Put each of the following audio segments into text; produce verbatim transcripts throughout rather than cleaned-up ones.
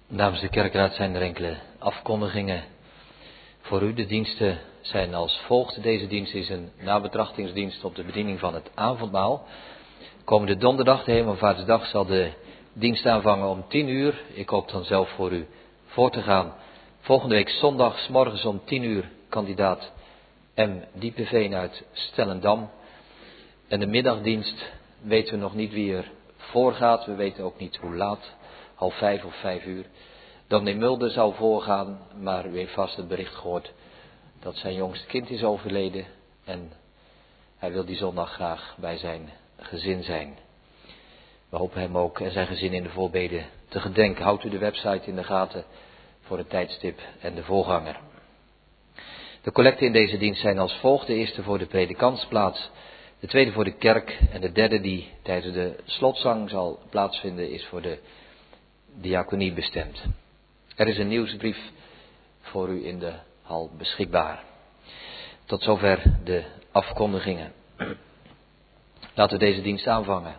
Namens de kerkraad zijn er enkele afkondigingen voor u. De diensten zijn als volgt. Deze dienst is een nabetrachtingsdienst op de bediening van het avondmaal. Komende donderdag, de Hemelvaartsdag, zal de dienst aanvangen om tien uur. Ik hoop dan zelf voor u voor te gaan. Volgende week zondag, 's morgens om tien uur, kandidaat M. Diepeveen uit Stellendam. En de middagdienst weten we nog niet wie er voorgaat. We weten ook niet hoe laat. Half vijf of vijf uur. Dominee Mulder zou voorgaan, maar u heeft vast het bericht gehoord dat zijn jongste kind is overleden. En hij wil die zondag graag bij zijn gezin zijn. We hopen hem ook en zijn gezin in de voorbeden te gedenken. Houdt u de website in de gaten voor het tijdstip en de voorganger. De collecten in deze dienst zijn als volgt. De eerste voor de predikantsplaats, de tweede voor de kerk en de derde die tijdens de slotzang zal plaatsvinden is voor de diaconie bestemd. Er is een nieuwsbrief voor u in de hal beschikbaar. Tot zover de afkondigingen. Laten we deze dienst aanvangen.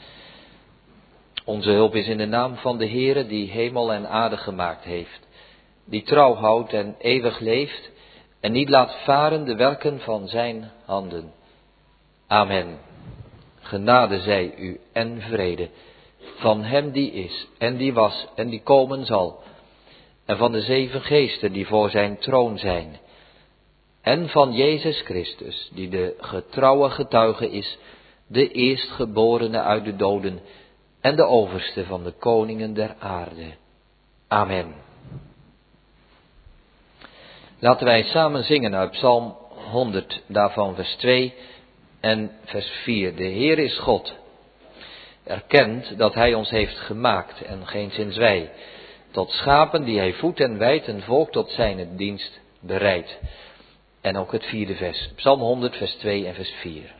Onze hulp is in de naam van de Heere die hemel en aarde gemaakt heeft, die trouw houdt en eeuwig leeft en niet laat varen de werken van zijn handen. Amen. Genade zij u en vrede van hem die is en die was en die komen zal, en van de zeven geesten die voor zijn troon zijn, en van Jezus Christus, die de getrouwe getuige is, de eerstgeborene uit de doden en de overste van de koningen der aarde. Amen. Laten wij samen zingen uit Psalm honderd, daarvan vers twee en vers vier. De Heer is God. Erkent dat hij ons heeft gemaakt en geenszins wij, tot schapen die hij voedt en wijdt, een volk tot zijn dienst bereidt. En ook het vierde vers, Psalm honderd, vers twee en vers vier.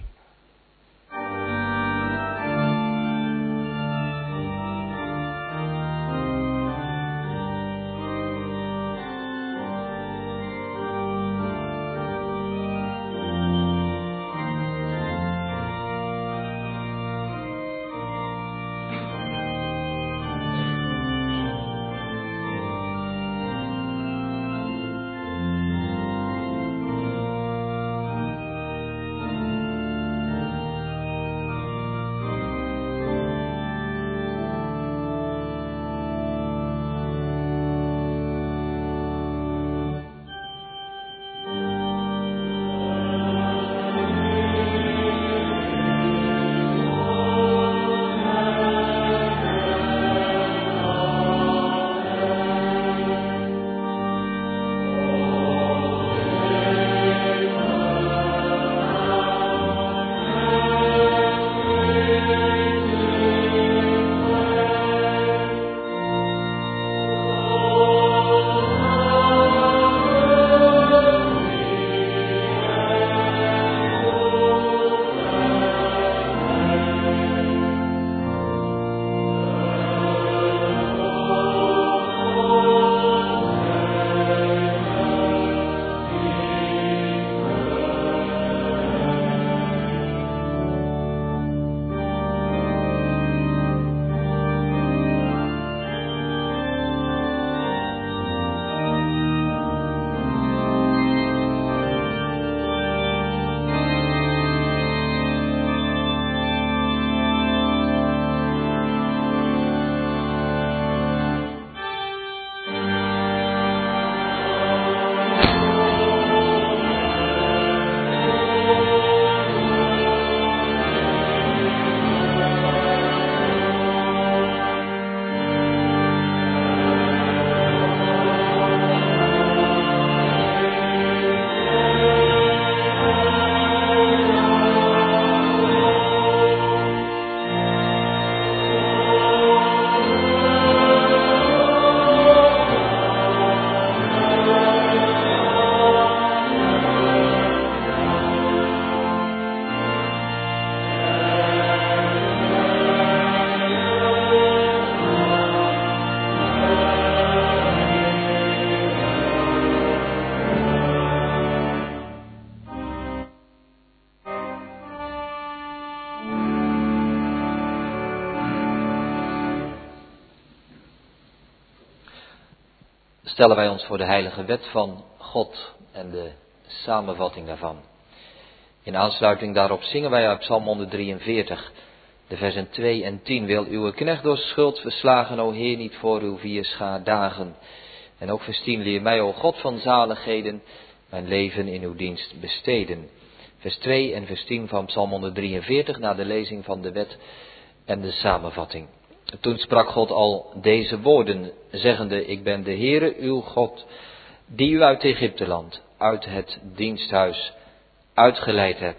stellen wij ons voor de heilige wet van God en de samenvatting daarvan. In aansluiting daarop zingen wij uit Psalm honderddrieënveertig, de versen twee en tien. Wil uw knecht door schuld verslagen, o Heer, niet voor uw vier schaar dagen. En ook vers tien, leer mij, o God van zaligheden, mijn leven in uw dienst besteden. Vers twee en vers tien van Psalm honderddrieënveertig, na de lezing van de wet en de samenvatting. Toen sprak God al deze woorden, zeggende, ik ben de Heere uw God, die u uit Egypteland, uit het diensthuis, uitgeleid heb.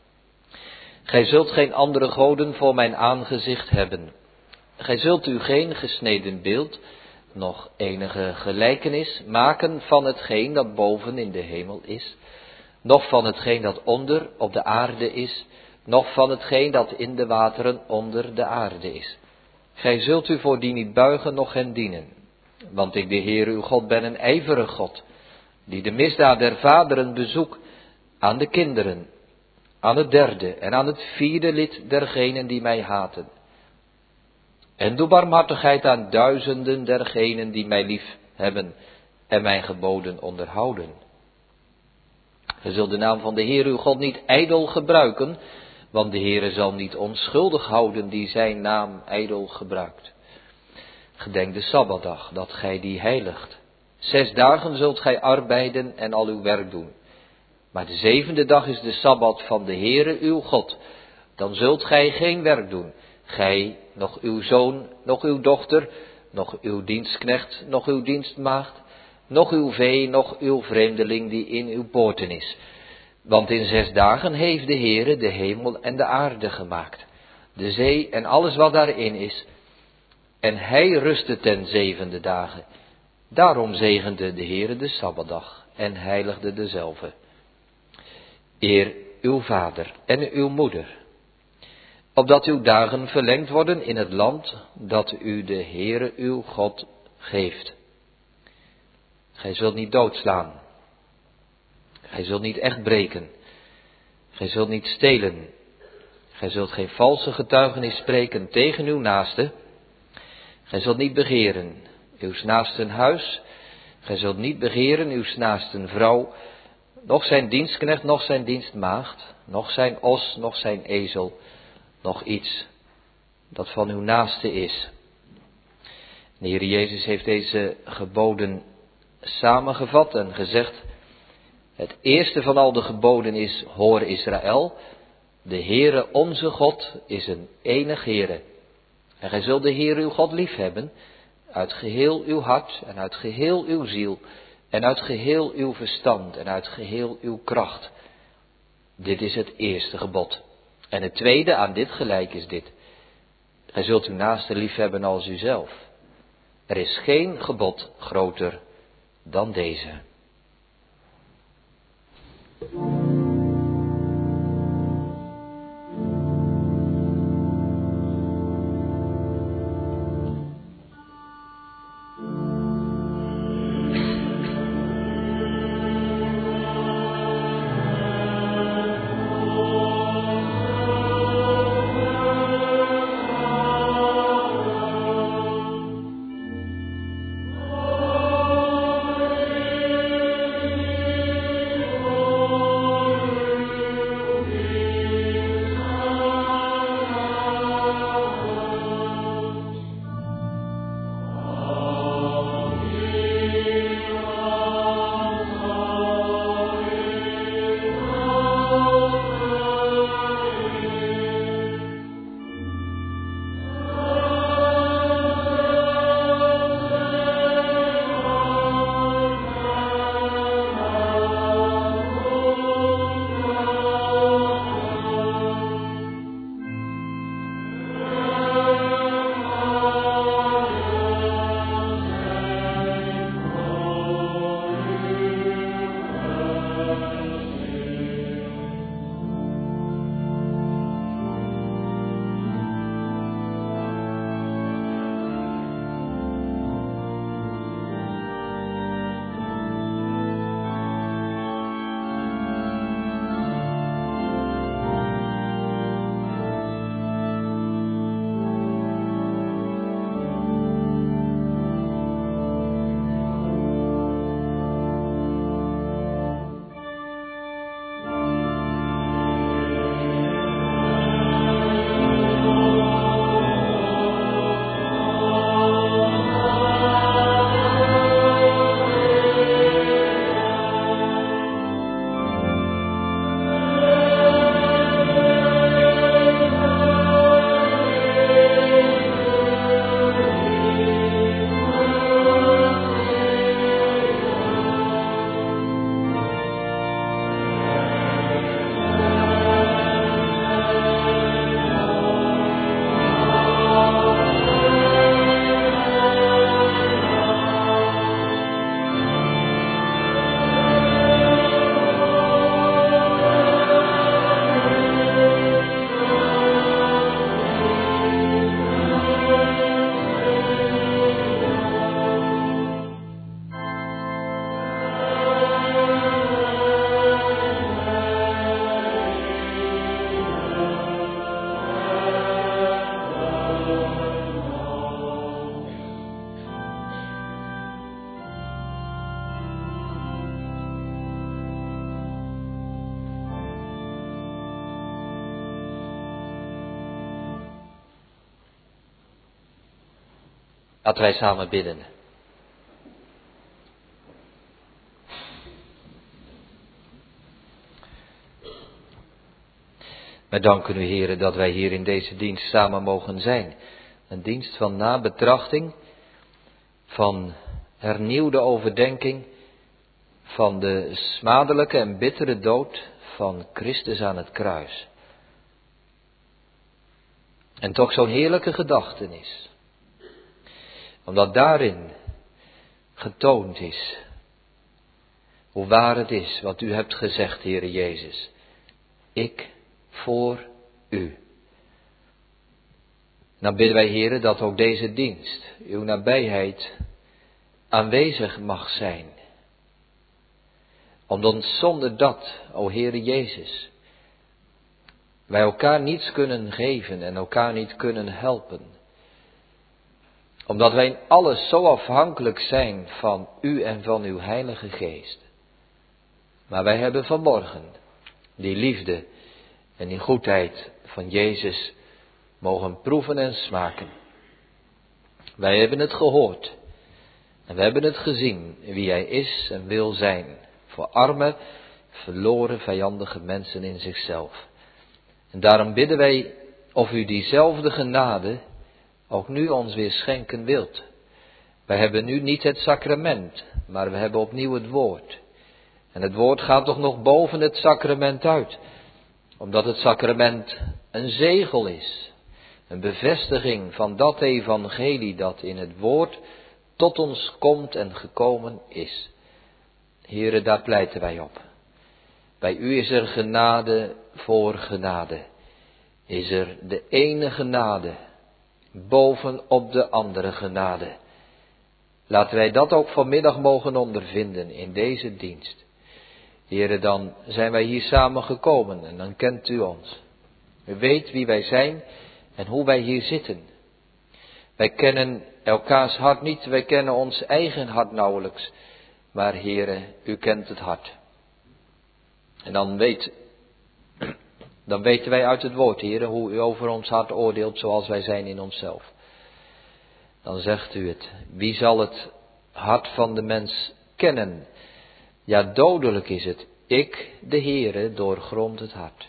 Gij zult geen andere goden voor mijn aangezicht hebben. Gij zult u geen gesneden beeld, nog enige gelijkenis maken van hetgeen dat boven in de hemel is, noch van hetgeen dat onder op de aarde is, noch van hetgeen dat in de wateren onder de aarde is. Gij zult u voor die niet buigen, noch hen dienen. Want ik, de Heer uw God, ben een ijverig God, die de misdaad der vaderen bezoek aan de kinderen, aan het derde en aan het vierde lid dergenen die mij haten. En doe barmhartigheid aan duizenden dergenen die mij lief hebben en mijn geboden onderhouden. Ge zult de naam van de Heer uw God niet ijdel gebruiken, want de Heere zal niet onschuldig houden die zijn naam ijdel gebruikt. Gedenk de Sabbatdag, dat gij die heiligt. Zes dagen zult gij arbeiden en al uw werk doen. Maar de zevende dag is de Sabbat van de Heere uw God. Dan zult gij geen werk doen. Gij, nog uw zoon, nog uw dochter, nog uw dienstknecht, nog uw dienstmaagd, nog uw vee, nog uw vreemdeling die in uw poorten is. Want in zes dagen heeft de Heere de hemel en de aarde gemaakt, de zee en alles wat daarin is. En hij rustte ten zevende dagen. Daarom zegende de Heere de Sabbatdag en heiligde dezelve. Eer uw vader en uw moeder, opdat uw dagen verlengd worden in het land dat u de Heere uw God geeft. Gij zult niet doodslaan. Gij zult niet echt breken. Gij zult niet stelen. Gij zult geen valse getuigenis spreken tegen uw naaste. Gij zult niet begeren uw naasten huis. Gij zult niet begeren uw naasten vrouw, noch zijn dienstknecht, noch zijn dienstmaagd, noch zijn os, noch zijn ezel, noch iets dat van uw naaste is. De Heer Jezus heeft deze geboden samengevat en gezegd, het eerste van al de geboden is, hoor Israël, de Heere onze God is een enig Heere. En gij zult de Heere uw God lief hebben, uit geheel uw hart en uit geheel uw ziel en uit geheel uw verstand en uit geheel uw kracht. Dit is het eerste gebod. En het tweede aan dit gelijk is dit. Gij zult uw naaste lief hebben als uzelf. Er is geen gebod groter dan deze. Oh Laten wij samen bidden. Wij danken u, Heere, dat wij hier in deze dienst samen mogen zijn. Een dienst van nabetrachting, van hernieuwde overdenking, van de smadelijke en bittere dood van Christus aan het kruis. En toch zo'n heerlijke gedachtenis. Omdat daarin getoond is hoe waar het is wat u hebt gezegd, Heere Jezus. Ik voor u. Dan bidden wij, Heere, dat ook deze dienst, uw nabijheid, aanwezig mag zijn. Omdat zonder dat, o Heere Jezus, wij elkaar niets kunnen geven en elkaar niet kunnen helpen. Omdat wij in alles zo afhankelijk zijn van u en van uw Heilige Geest. Maar wij hebben vanmorgen die liefde en die goedheid van Jezus mogen proeven en smaken. Wij hebben het gehoord en we hebben het gezien wie Hij is en wil zijn voor arme, verloren, vijandige mensen in zichzelf. En daarom bidden wij of u diezelfde genade ook nu ons weer schenken wilt. Wij hebben nu niet het sacrament, maar we hebben opnieuw het woord. En het woord gaat toch nog boven het sacrament uit, omdat het sacrament een zegel is. Een bevestiging van dat evangelie dat in het woord tot ons komt en gekomen is. Heere, daar pleiten wij op. Bij u is er genade voor genade. Is er de ene genade bovenop de andere genade. Laten wij dat ook vanmiddag mogen ondervinden in deze dienst. Heere, dan zijn wij hier samen gekomen en dan kent u ons. U weet wie wij zijn en hoe wij hier zitten. Wij kennen elkaars hart niet, wij kennen ons eigen hart nauwelijks. Maar Heere, u kent het hart. En dan, weet, dan weten wij uit het woord, Heere, hoe u over ons hart oordeelt zoals wij zijn in onszelf. Dan zegt u het, wie zal het hart van de mens kennen? Ja, dodelijk is het. Ik, de Heere, doorgrond het hart.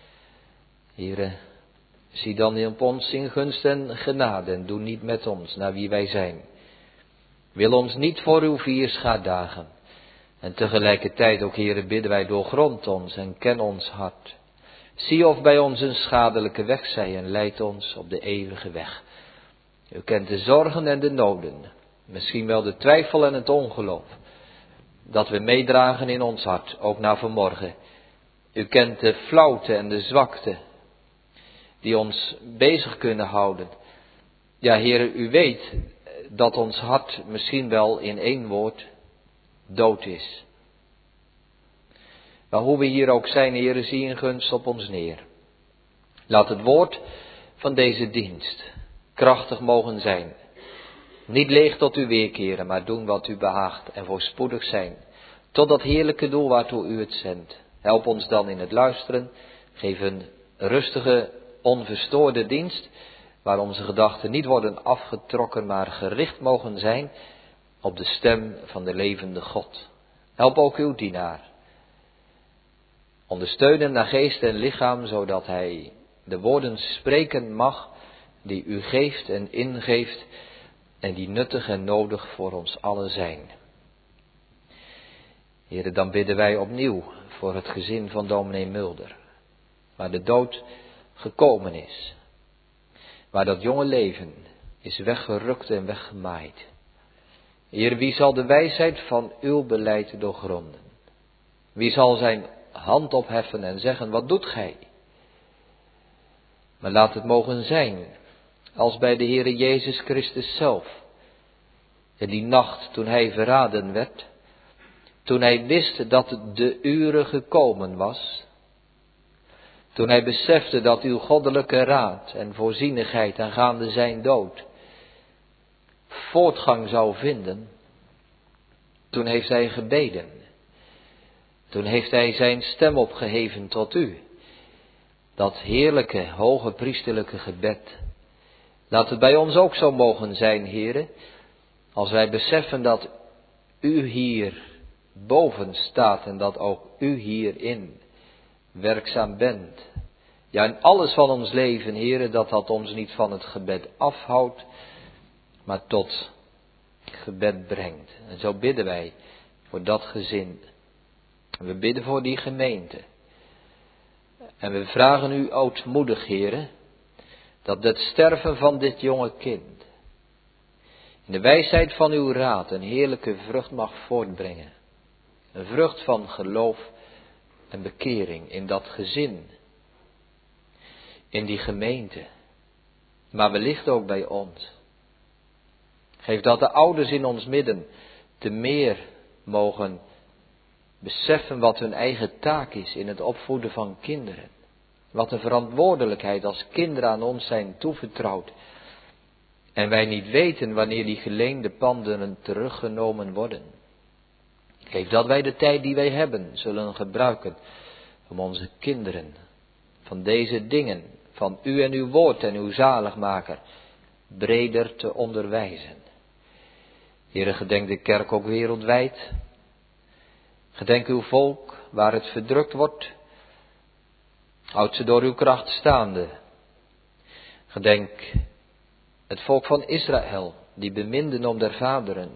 Heere, zie dan op ons in gunst en genade en doe niet met ons naar wie wij zijn. Wil ons niet voor uw vierschaar dagen. En tegelijkertijd ook, Heere, bidden wij doorgrond ons en ken ons hart. Zie of bij ons een schadelijke weg zij en leid ons op de eeuwige weg. U kent de zorgen en de noden, misschien wel de twijfel en het ongeloof, dat we meedragen in ons hart, ook naar vanmorgen. U kent de flauwte en de zwakte, die ons bezig kunnen houden. Ja, Heere, u weet dat ons hart misschien wel in één woord dood is. Maar hoe we hier ook zijn, Heere, zie in gunst op ons neer. Laat het woord van deze dienst krachtig mogen zijn. Niet leeg tot u weerkeren, maar doen wat u behaagt en voorspoedig zijn. Tot dat heerlijke doel waartoe u het zendt. Help ons dan in het luisteren. Geef een rustige, onverstoorde dienst, waar onze gedachten niet worden afgetrokken, maar gericht mogen zijn op de stem van de levende God. Help ook uw dienaar. Ondersteunen naar geest en lichaam, zodat hij de woorden spreken mag die u geeft en ingeeft en die nuttig en nodig voor ons allen zijn. Heere, dan bidden wij opnieuw voor het gezin van dominee Mulder, waar de dood gekomen is, waar dat jonge leven is weggerukt en weggemaaid. Heer, wie zal de wijsheid van uw beleid doorgronden? Wie zal zijn hand opheffen en zeggen, wat doet gij? Maar laat het mogen zijn, als bij de Heere Jezus Christus zelf. In die nacht toen hij verraden werd, toen hij wist dat de uren gekomen was, toen hij besefte dat uw goddelijke raad en voorzienigheid aangaande zijn dood voortgang zou vinden, toen heeft hij gebeden. Toen heeft hij zijn stem opgeheven tot u. Dat heerlijke, hoge priesterlijke gebed. Laat het bij ons ook zo mogen zijn, Heere, als wij beseffen dat u hier boven staat en dat ook u hierin werkzaam bent. Ja, in alles van ons leven, Heere, dat dat ons niet van het gebed afhoudt, maar tot gebed brengt. En zo bidden wij voor dat gezin. We bidden voor die gemeente. En we vragen u ootmoedig, Heere, dat het sterven van dit jonge kind in de wijsheid van uw raad een heerlijke vrucht mag voortbrengen. Een vrucht van geloof en bekering in dat gezin, in die gemeente, maar wellicht ook bij ons. Geef dat de ouders in ons midden te meer mogen beseffen wat hun eigen taak is in het opvoeden van kinderen. Wat een verantwoordelijkheid als kinderen aan ons zijn toevertrouwd. En wij niet weten wanneer die geleende panden teruggenomen worden. Geef dat wij de tijd die wij hebben zullen gebruiken om onze kinderen van deze dingen, van u en uw woord en uw zaligmaker, breder te onderwijzen. Heere, gedenk de kerk ook wereldwijd. Gedenk uw volk waar het verdrukt wordt. Houd ze door uw kracht staande. Gedenk het volk van Israël, die beminden om der vaderen.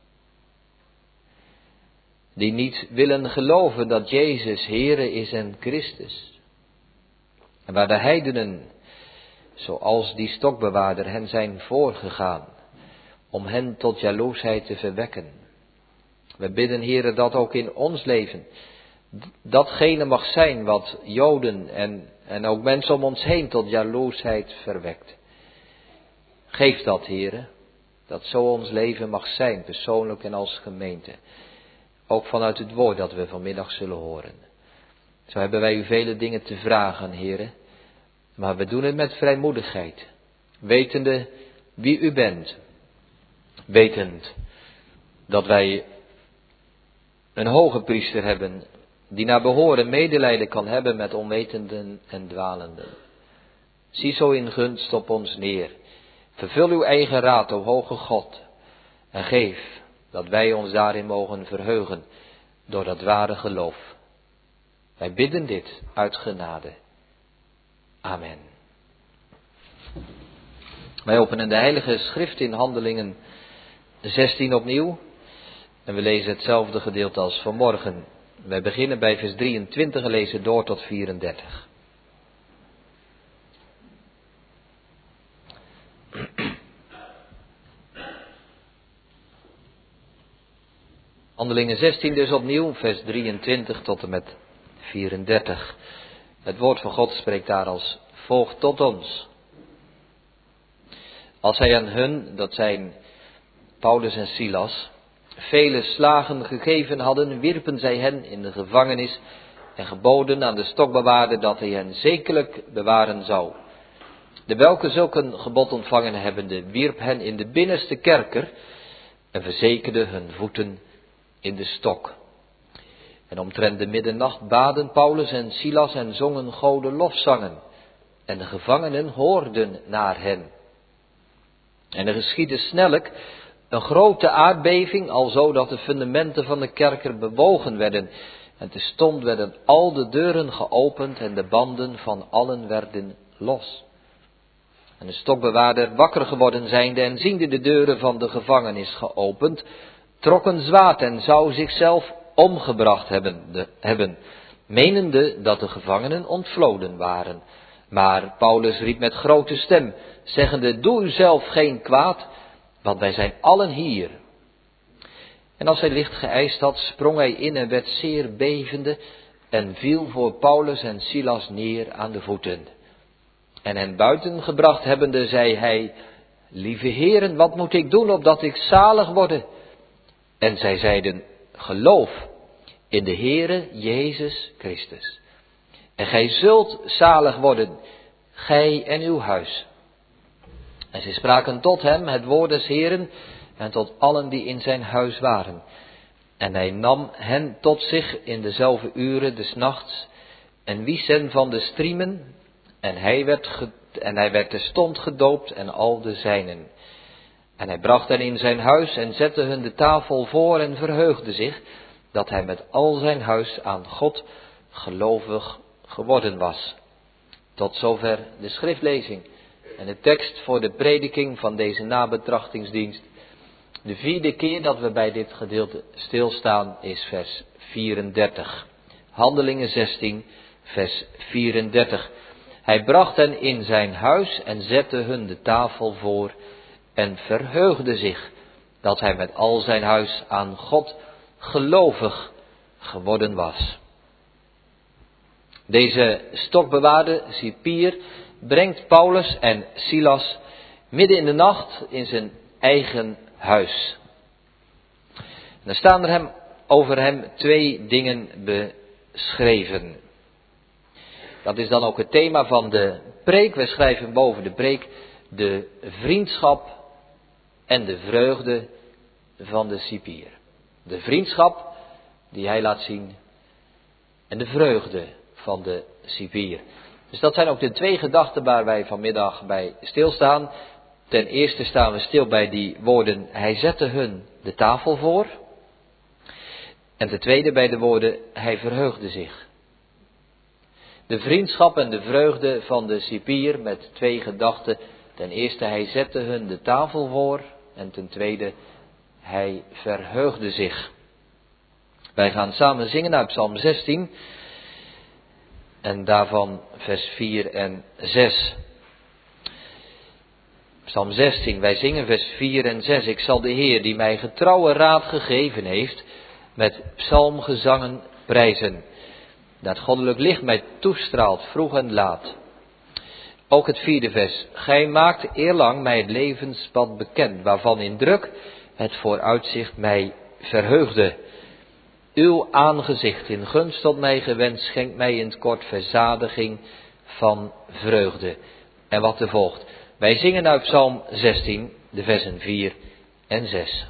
Die niet willen geloven dat Jezus Heere is en Christus. En waar de heidenen, zoals die stokbewaarder, hen zijn voorgegaan, om hen tot jaloersheid te verwekken. We bidden, Heere, dat ook in ons leven datgene mag zijn wat Joden en, en ook mensen om ons heen tot jaloersheid verwekt. Geef dat, Heere, dat zo ons leven mag zijn, persoonlijk en als gemeente. Ook vanuit het woord dat we vanmiddag zullen horen. Zo hebben wij u vele dingen te vragen, Heere, maar we doen het met vrijmoedigheid, wetende wie u bent, wetend dat wij een hoge priester hebben, die naar behoren medelijden kan hebben met onwetenden en dwalenden. Zie zo in gunst op ons neer. Vervul uw eigen raad, o hoge God, en geef dat wij ons daarin mogen verheugen door dat ware geloof. Wij bidden dit uit genade. Amen. Wij openen de Heilige Schrift in Handelingen zestien opnieuw. En we lezen hetzelfde gedeelte als vanmorgen. Wij beginnen bij vers drieëntwintig en lezen door tot vierendertig. Handelingen zestien dus opnieuw, vers drieëntwintig tot en met vierendertig. Het woord van God spreekt daar als volgt tot ons. Als hij aan hun, dat zijn Paulus en Silas, vele slagen gegeven hadden, wierpen zij hen in de gevangenis en geboden aan de stokbewaarder dat hij hen zekerlijk bewaren zou. De welke zulk een gebod ontvangen hebbende, wierp hen in de binnenste kerker en verzekerde hun voeten in de stok. En omtrent de middernacht baden Paulus en Silas en zongen gode lofzangen. En de gevangenen hoorden naar hen. En er geschiedde snellijk een grote aardbeving, alzo dat de fundamenten van de kerker bewogen werden. En terstond werden al de deuren geopend en de banden van allen werden los. En de stokbewaarder, wakker geworden zijnde en ziende de deuren van de gevangenis geopend, trok een zwaard en zou zichzelf omgebracht hebben, de, hebben, menende dat de gevangenen ontvloden waren. Maar Paulus riep met grote stem, zeggende, doe u zelf geen kwaad, want wij zijn allen hier. En als hij licht geëist had, sprong hij in en werd zeer bevende en viel voor Paulus en Silas neer aan de voeten. En hen buiten gebracht hebbende, zei hij, lieve heren, wat moet ik doen opdat ik zalig worde? En zij zeiden, geloof in de Heere Jezus Christus. En gij zult zalig worden, gij en uw huis. En zij spraken tot hem het woord des Heeren en tot allen die in zijn huis waren. En hij nam hen tot zich in dezelfde uren des nachts en wies hen van de striemen. En hij werd En hij werd terstond gedoopt en al de zijnen. En hij bracht hen in zijn huis en zette hun de tafel voor en verheugde zich dat hij met al zijn huis aan God gelovig geworden was. Tot zover de schriftlezing en de tekst voor de prediking van deze nabetrachtingsdienst. De vierde keer dat we bij dit gedeelte stilstaan is vers vierendertig. Handelingen zestien, vers vierendertig. Hij bracht hen in zijn huis en zette hun de tafel voor en verheugde zich dat hij met al zijn huis aan God gelovig geworden was. Deze stokbewaarde cipier brengt Paulus en Silas midden in de nacht in zijn eigen huis. En er staan er hem, over hem twee dingen beschreven. Dat is dan ook het thema van de preek. We schrijven boven de preek de vriendschap en de vreugde van de cipier. De vriendschap die hij laat zien en de vreugde van de cipier. Dus dat zijn ook de twee gedachten waar wij vanmiddag bij stilstaan. Ten eerste staan we stil bij die woorden, hij zette hun de tafel voor. En ten tweede bij de woorden, hij verheugde zich. De vriendschap en de vreugde van de cipier met twee gedachten. Ten eerste, hij zette hun de tafel voor. En ten tweede, hij verheugde zich. Wij gaan samen zingen uit Psalm zestien. En daarvan vers vier en zes. Psalm zestien, wij zingen vers vier en zes. Ik zal de Heer die mij getrouwe raad gegeven heeft, met psalmgezangen prijzen. Dat goddelijk licht mij toestraalt, vroeg en laat. Ook het vierde vers. Gij maakt eerlang mij het levenspad bekend, waarvan in druk het vooruitzicht mij verheugde. Uw aangezicht in gunst tot mij gewend, schenkt mij in het kort verzadiging van vreugde. En wat er volgt. Wij zingen uit Psalm zestien, de versen vier en zes.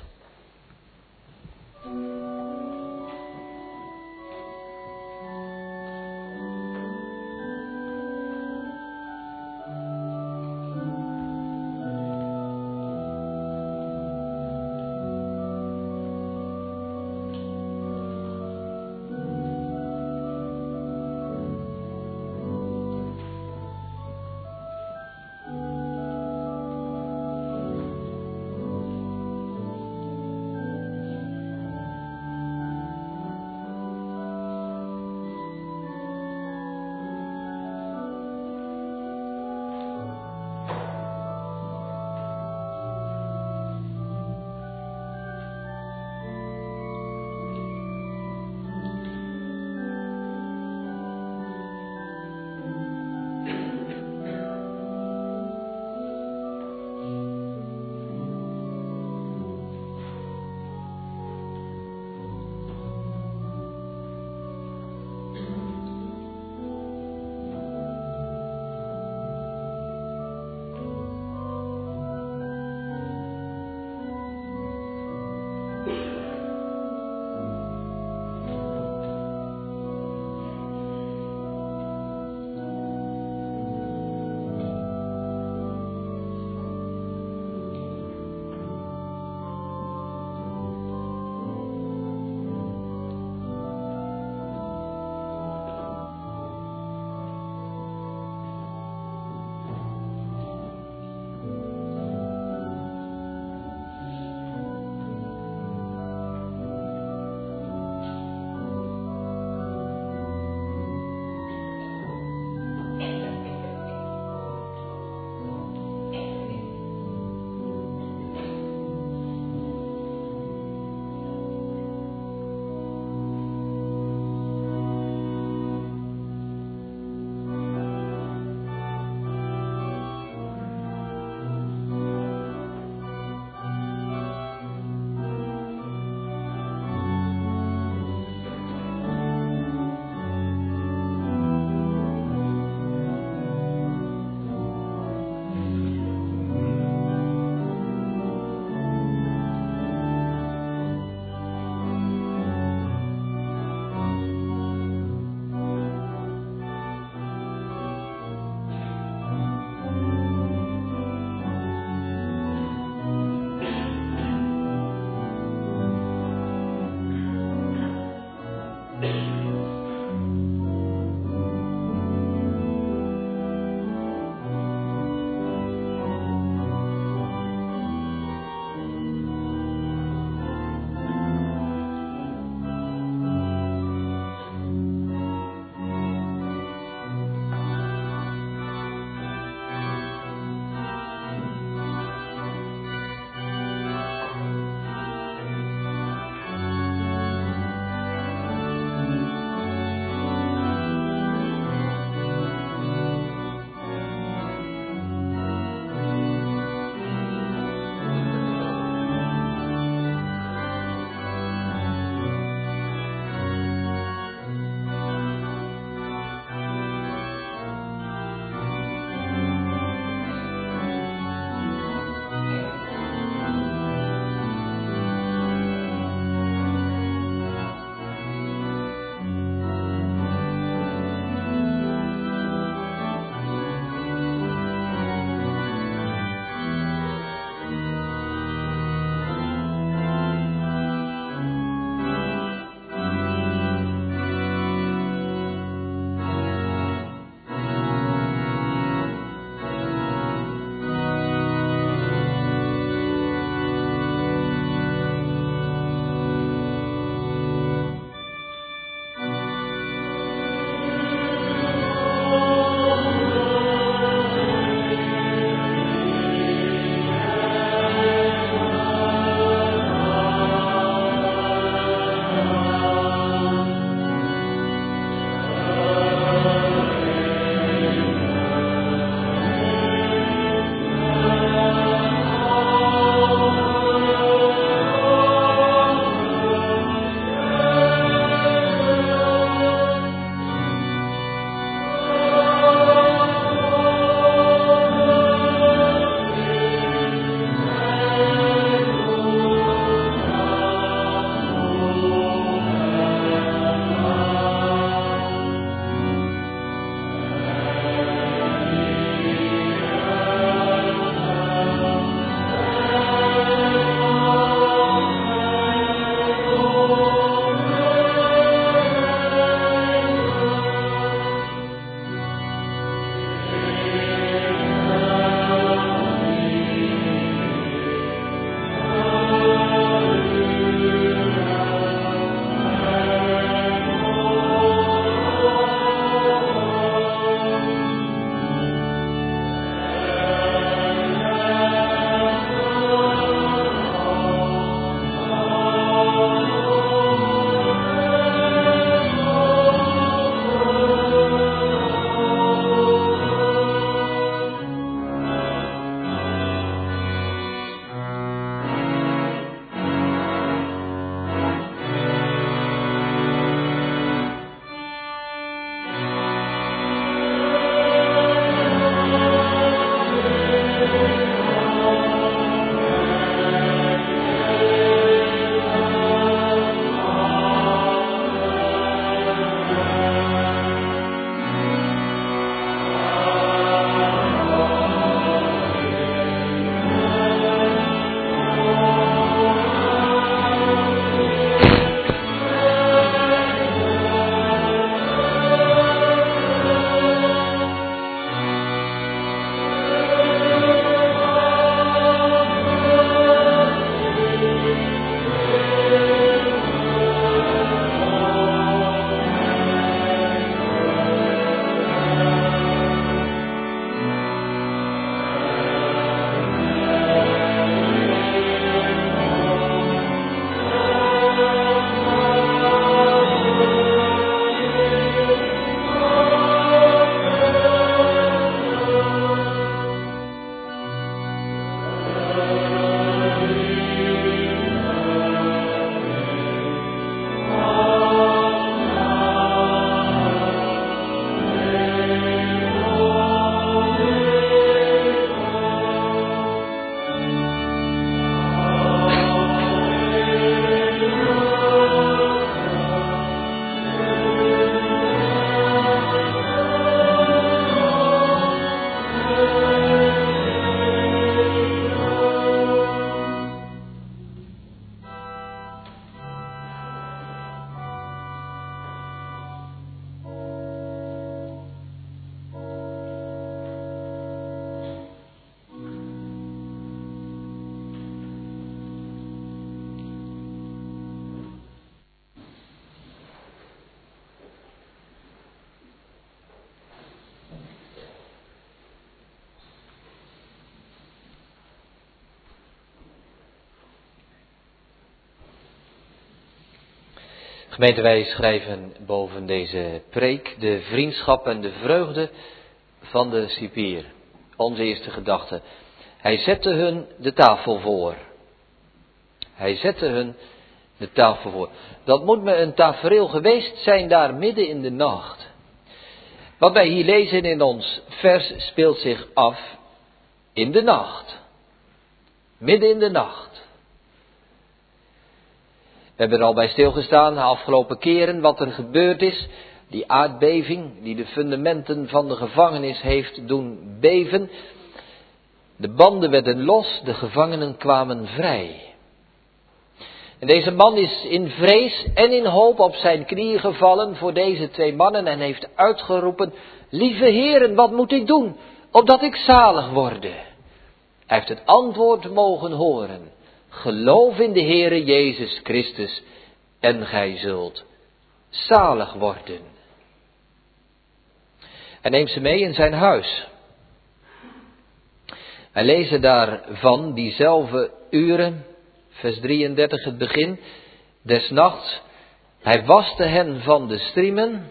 Gemeente, wij schrijven boven deze preek de vriendschap en de vreugde van de cipier. Onze eerste gedachte. Hij zette hun de tafel voor. Hij zette hun de tafel voor. Dat moet me een tafereel geweest zijn daar midden in de nacht. Wat wij hier lezen in ons vers speelt zich af in de nacht. Midden in de nacht. We hebben er al bij stilgestaan de afgelopen keren wat er gebeurd is. Die aardbeving die de fundamenten van de gevangenis heeft doen beven. De banden werden los, de gevangenen kwamen vrij. En deze man is in vrees en in hoop op zijn knieën gevallen voor deze twee mannen en heeft uitgeroepen: lieve heren, wat moet ik doen, opdat ik zalig worde? Hij heeft het antwoord mogen horen: geloof in de Heere Jezus Christus en gij zult zalig worden. En neemt ze mee in zijn huis. Wij lezen daarvan diezelfde uren, vers drieëndertig het begin, des nachts. Hij waste hen van de striemen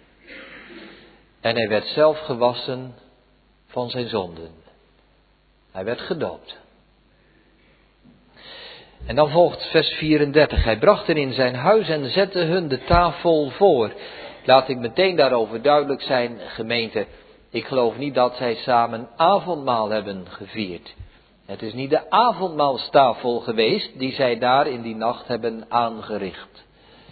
en hij werd zelf gewassen van zijn zonden. Hij werd gedoopt. En dan volgt vers vierendertig. Hij bracht hen in zijn huis en zette hun de tafel voor. Laat ik meteen daarover duidelijk zijn, gemeente. Ik geloof niet dat zij samen avondmaal hebben gevierd. Het is niet de avondmaalstafel geweest die zij daar in die nacht hebben aangericht.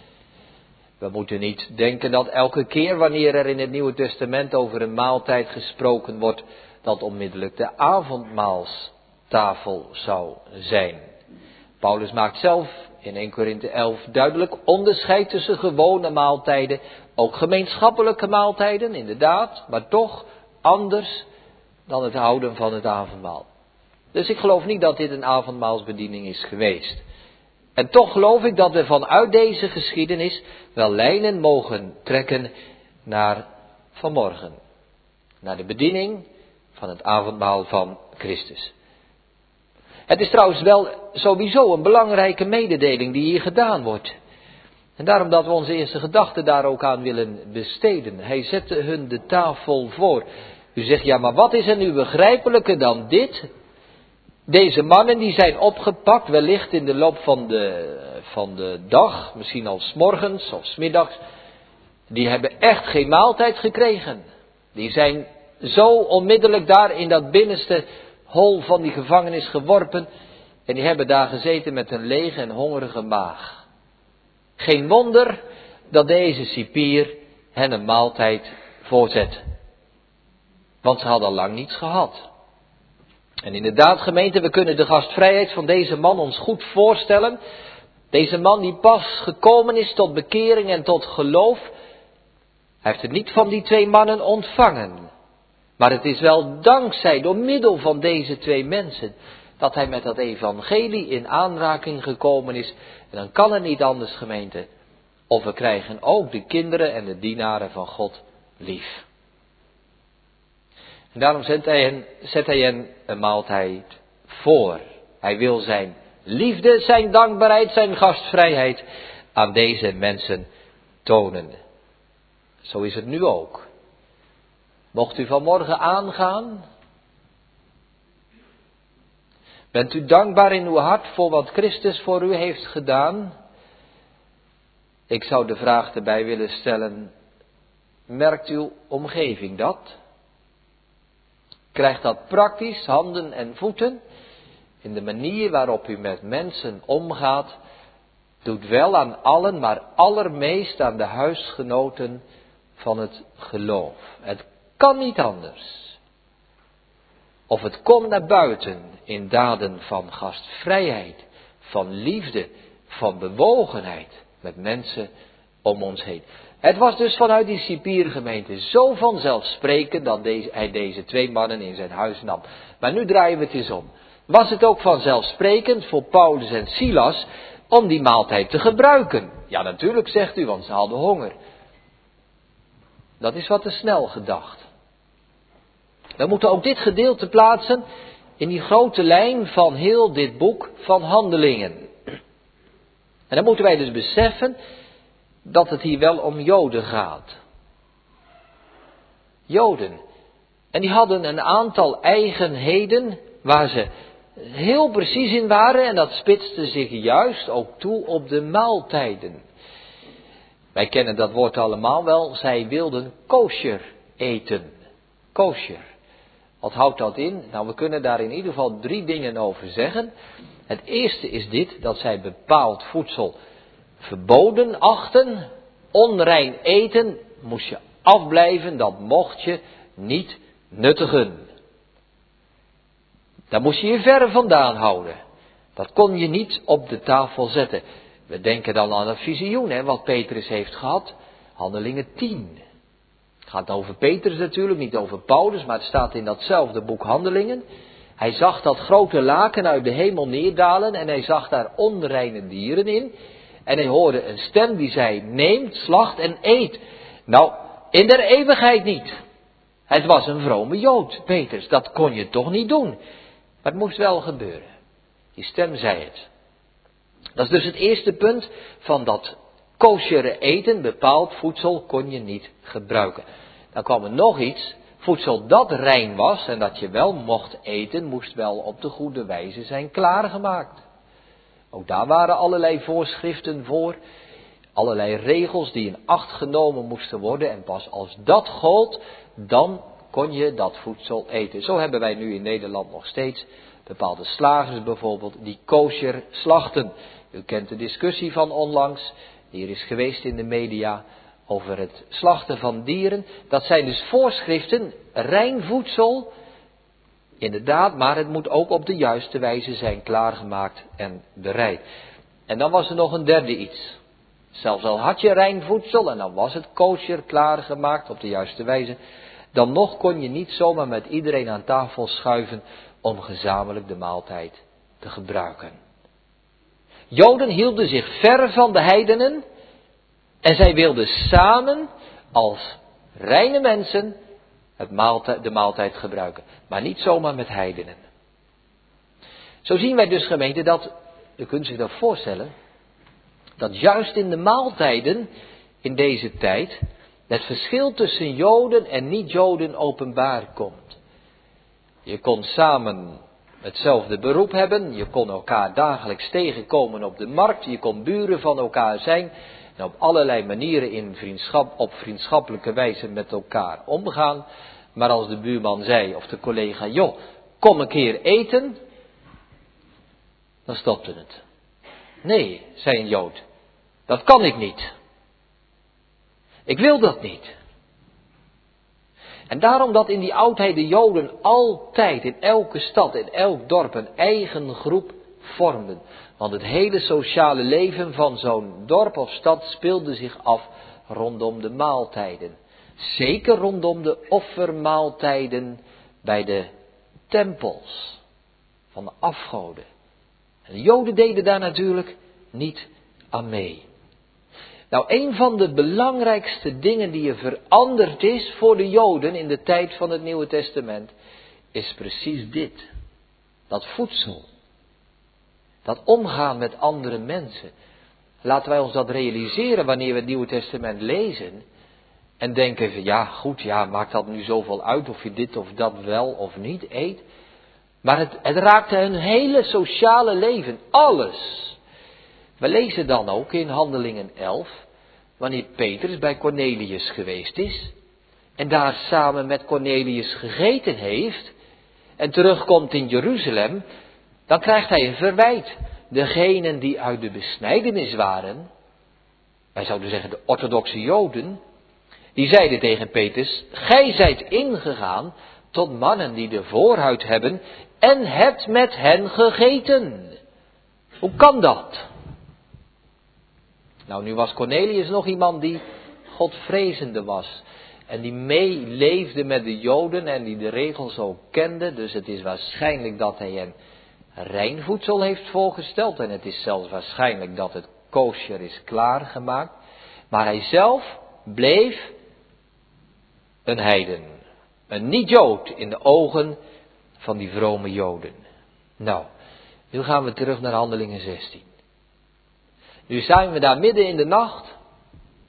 We moeten niet denken dat elke keer wanneer er in het Nieuwe Testament over een maaltijd gesproken wordt, dat onmiddellijk de avondmaalstafel zou zijn. Paulus maakt zelf in eerste Korinthe elf duidelijk onderscheid tussen gewone maaltijden, ook gemeenschappelijke maaltijden, inderdaad, maar toch anders dan het houden van het avondmaal. Dus ik geloof niet dat dit een avondmaalsbediening is geweest. En toch geloof ik dat we vanuit deze geschiedenis wel lijnen mogen trekken naar vanmorgen. Naar de bediening van het avondmaal van Christus. Het is trouwens wel sowieso een belangrijke mededeling die hier gedaan wordt. En daarom dat we onze eerste gedachte daar ook aan willen besteden. Hij zette hun de tafel voor. U zegt, ja, maar wat is er nu begrijpelijker dan dit? Deze mannen die zijn opgepakt, wellicht in de loop van de, van de dag, misschien al 's morgens of 's middags. Die hebben echt geen maaltijd gekregen. Die zijn zo onmiddellijk daar in dat binnenste hol van die gevangenis geworpen. En die hebben daar gezeten met een lege en hongerige maag. Geen wonder dat deze cipier hen een maaltijd voorzet. Want ze hadden al lang niets gehad. En inderdaad, gemeente, we kunnen de gastvrijheid van deze man ons goed voorstellen. Deze man die pas gekomen is tot bekering en tot geloof. Hij heeft het niet van die twee mannen ontvangen. Maar het is wel dankzij, door middel van deze twee mensen, dat hij met dat evangelie in aanraking gekomen is. En dan kan het niet anders, gemeente. Of we krijgen ook de kinderen en de dienaren van God lief. En daarom zet hij hen, zet hij hen een maaltijd voor. Hij wil zijn liefde, zijn dankbaarheid, zijn gastvrijheid aan deze mensen tonen. Zo is het nu ook. Mocht u vanmorgen aangaan? Bent u dankbaar in uw hart voor wat Christus voor u heeft gedaan? Ik zou de vraag erbij willen stellen, merkt uw omgeving dat? Krijgt dat praktisch handen en voeten? In de manier waarop u met mensen omgaat, doet wel aan allen, maar allermeest aan de huisgenoten van het geloof. Het kan niet anders. Of het komt naar buiten in daden van gastvrijheid, van liefde, van bewogenheid met mensen om ons heen. Het was dus vanuit die cipiergemeente zo vanzelfsprekend dat deze, hij deze twee mannen in zijn huis nam. Maar nu draaien we het eens om. Was het ook vanzelfsprekend voor Paulus en Silas om die maaltijd te gebruiken? Ja, natuurlijk, zegt u, want ze hadden honger. Dat is wat te snel gedacht. We moeten ook dit gedeelte plaatsen in die grote lijn van heel dit boek van Handelingen. En dan moeten wij dus beseffen dat het hier wel om Joden gaat. Joden. En die hadden een aantal eigenheden waar ze heel precies in waren. En dat spitste zich juist ook toe op de maaltijden. Wij kennen dat woord allemaal wel. Zij wilden kosher eten. Kosher. Wat houdt dat in? Nou, we kunnen daar in ieder geval drie dingen over zeggen. Het eerste is dit, dat zij bepaald voedsel verboden achten. Onrein eten moest je afblijven, dat mocht je niet nuttigen. Daar moest je je ver vandaan houden. Dat kon je niet op de tafel zetten. We denken dan aan het visioen, hè, wat Petrus heeft gehad. Handelingen tien. Het gaat over Petrus natuurlijk, niet over Paulus, maar het staat in datzelfde boek Handelingen. Hij zag dat grote laken uit de hemel neerdalen en hij zag daar onreine dieren in. En hij hoorde een stem die zei, neemt, slacht en eet. Nou, in der eeuwigheid niet. Het was een vrome Jood, Petrus, dat kon je toch niet doen. Maar het moest wel gebeuren. Die stem zei het. Dat is dus het eerste punt van dat koshere eten, bepaald voedsel kon je niet gebruiken. Dan kwam er nog iets, voedsel dat rein was en dat je wel mocht eten, moest wel op de goede wijze zijn klaargemaakt. Ook daar waren allerlei voorschriften voor, allerlei regels die in acht genomen moesten worden en pas als dat gold, dan kon je dat voedsel eten. Zo hebben wij nu in Nederland nog steeds bepaalde slagers bijvoorbeeld die kosher slachten. U kent de discussie van onlangs, die er is geweest in de media over het slachten van dieren. Dat zijn dus voorschriften, rein voedsel, inderdaad, maar het moet ook op de juiste wijze zijn klaargemaakt en bereid. En dan was er nog een derde iets. Zelfs al had je rein voedsel en dan was het kosher klaargemaakt op de juiste wijze, dan nog kon je niet zomaar met iedereen aan tafel schuiven om gezamenlijk de maaltijd te gebruiken. Joden hielden zich ver van de heidenen en zij wilden samen als reine mensen het maaltijd, de maaltijd gebruiken. Maar niet zomaar met heidenen. Zo zien wij dus gemeente dat, u kunt zich dat voorstellen, dat juist in de maaltijden in deze tijd het verschil tussen Joden en niet-Joden openbaar komt. Je kon samen hetzelfde beroep hebben, je kon elkaar dagelijks tegenkomen op de markt, je kon buren van elkaar zijn en op allerlei manieren in vriendschap, op vriendschappelijke wijze met elkaar omgaan. Maar als de buurman zei of de collega, joh, kom een keer eten, dan stopte het. Nee, zei een Jood, dat kan ik niet. Ik wil dat niet. En daarom dat in die oudheid de Joden altijd in elke stad, in elk dorp een eigen groep vormden. Want het hele sociale leven van zo'n dorp of stad speelde zich af rondom de maaltijden. Zeker rondom de offermaaltijden bij de tempels van de afgoden. En de Joden deden daar natuurlijk niet aan mee. Nou, een van de belangrijkste dingen die er veranderd is voor de Joden in de tijd van het Nieuwe Testament, is precies dit. Dat voedsel. Dat omgaan met andere mensen. Laten wij ons dat realiseren wanneer we het Nieuwe Testament lezen. En denken van ja, goed, ja, maakt dat nu zoveel uit of je dit of dat wel of niet eet. Maar het, het raakte hun hele sociale leven, alles. We lezen dan ook in Handelingen elf, wanneer Petrus bij Cornelius geweest is en daar samen met Cornelius gegeten heeft en terugkomt in Jeruzalem, dan krijgt hij een verwijt. Degenen die uit de besnijdenis waren, wij zouden zeggen de orthodoxe Joden, die zeiden tegen Petrus, gij zijt ingegaan tot mannen die de voorhuid hebben en hebt met hen gegeten. Hoe kan dat? Nou, nu was Cornelius nog iemand die godvrezende was. En die meeleefde met de Joden en die de regels ook kende. Dus het is waarschijnlijk dat hij hen rein voedsel heeft voorgesteld. En het is zelfs waarschijnlijk dat het kosher is klaargemaakt. Maar hij zelf bleef een heiden. Een niet-Jood in de ogen van die vrome Joden. Nou, nu gaan we terug naar Handelingen zestien. Nu zijn we daar midden in de nacht.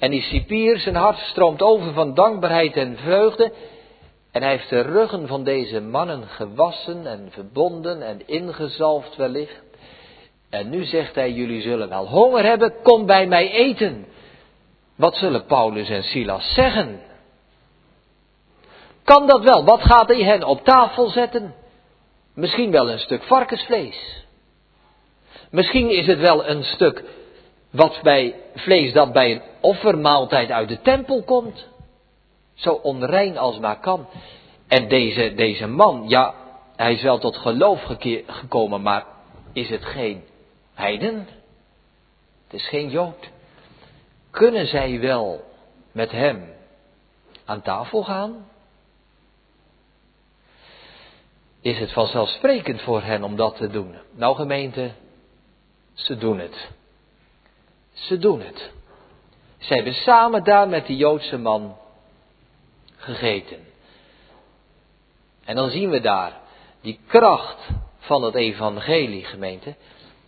En die cipier, zijn hart stroomt over van dankbaarheid en vreugde. En hij heeft de ruggen van deze mannen gewassen en verbonden en ingezalfd wellicht. En nu zegt hij, jullie zullen wel honger hebben, kom bij mij eten. Wat zullen Paulus en Silas zeggen? Kan dat wel? Wat gaat hij hen op tafel zetten? Misschien wel een stuk varkensvlees. Misschien is het wel een stuk wat bij vlees dat bij een offermaaltijd uit de tempel komt. Zo onrein als maar kan. En deze, deze man, ja, hij is wel tot geloof gekeer, gekomen, maar is het geen heiden? Het is geen Jood. Kunnen zij wel met hem aan tafel gaan? Is het vanzelfsprekend voor hen om dat te doen? Nou gemeente, ze doen het. Ze doen het. Zij hebben samen daar met die Joodse man gegeten. En dan zien we daar die kracht van het evangelie, gemeente.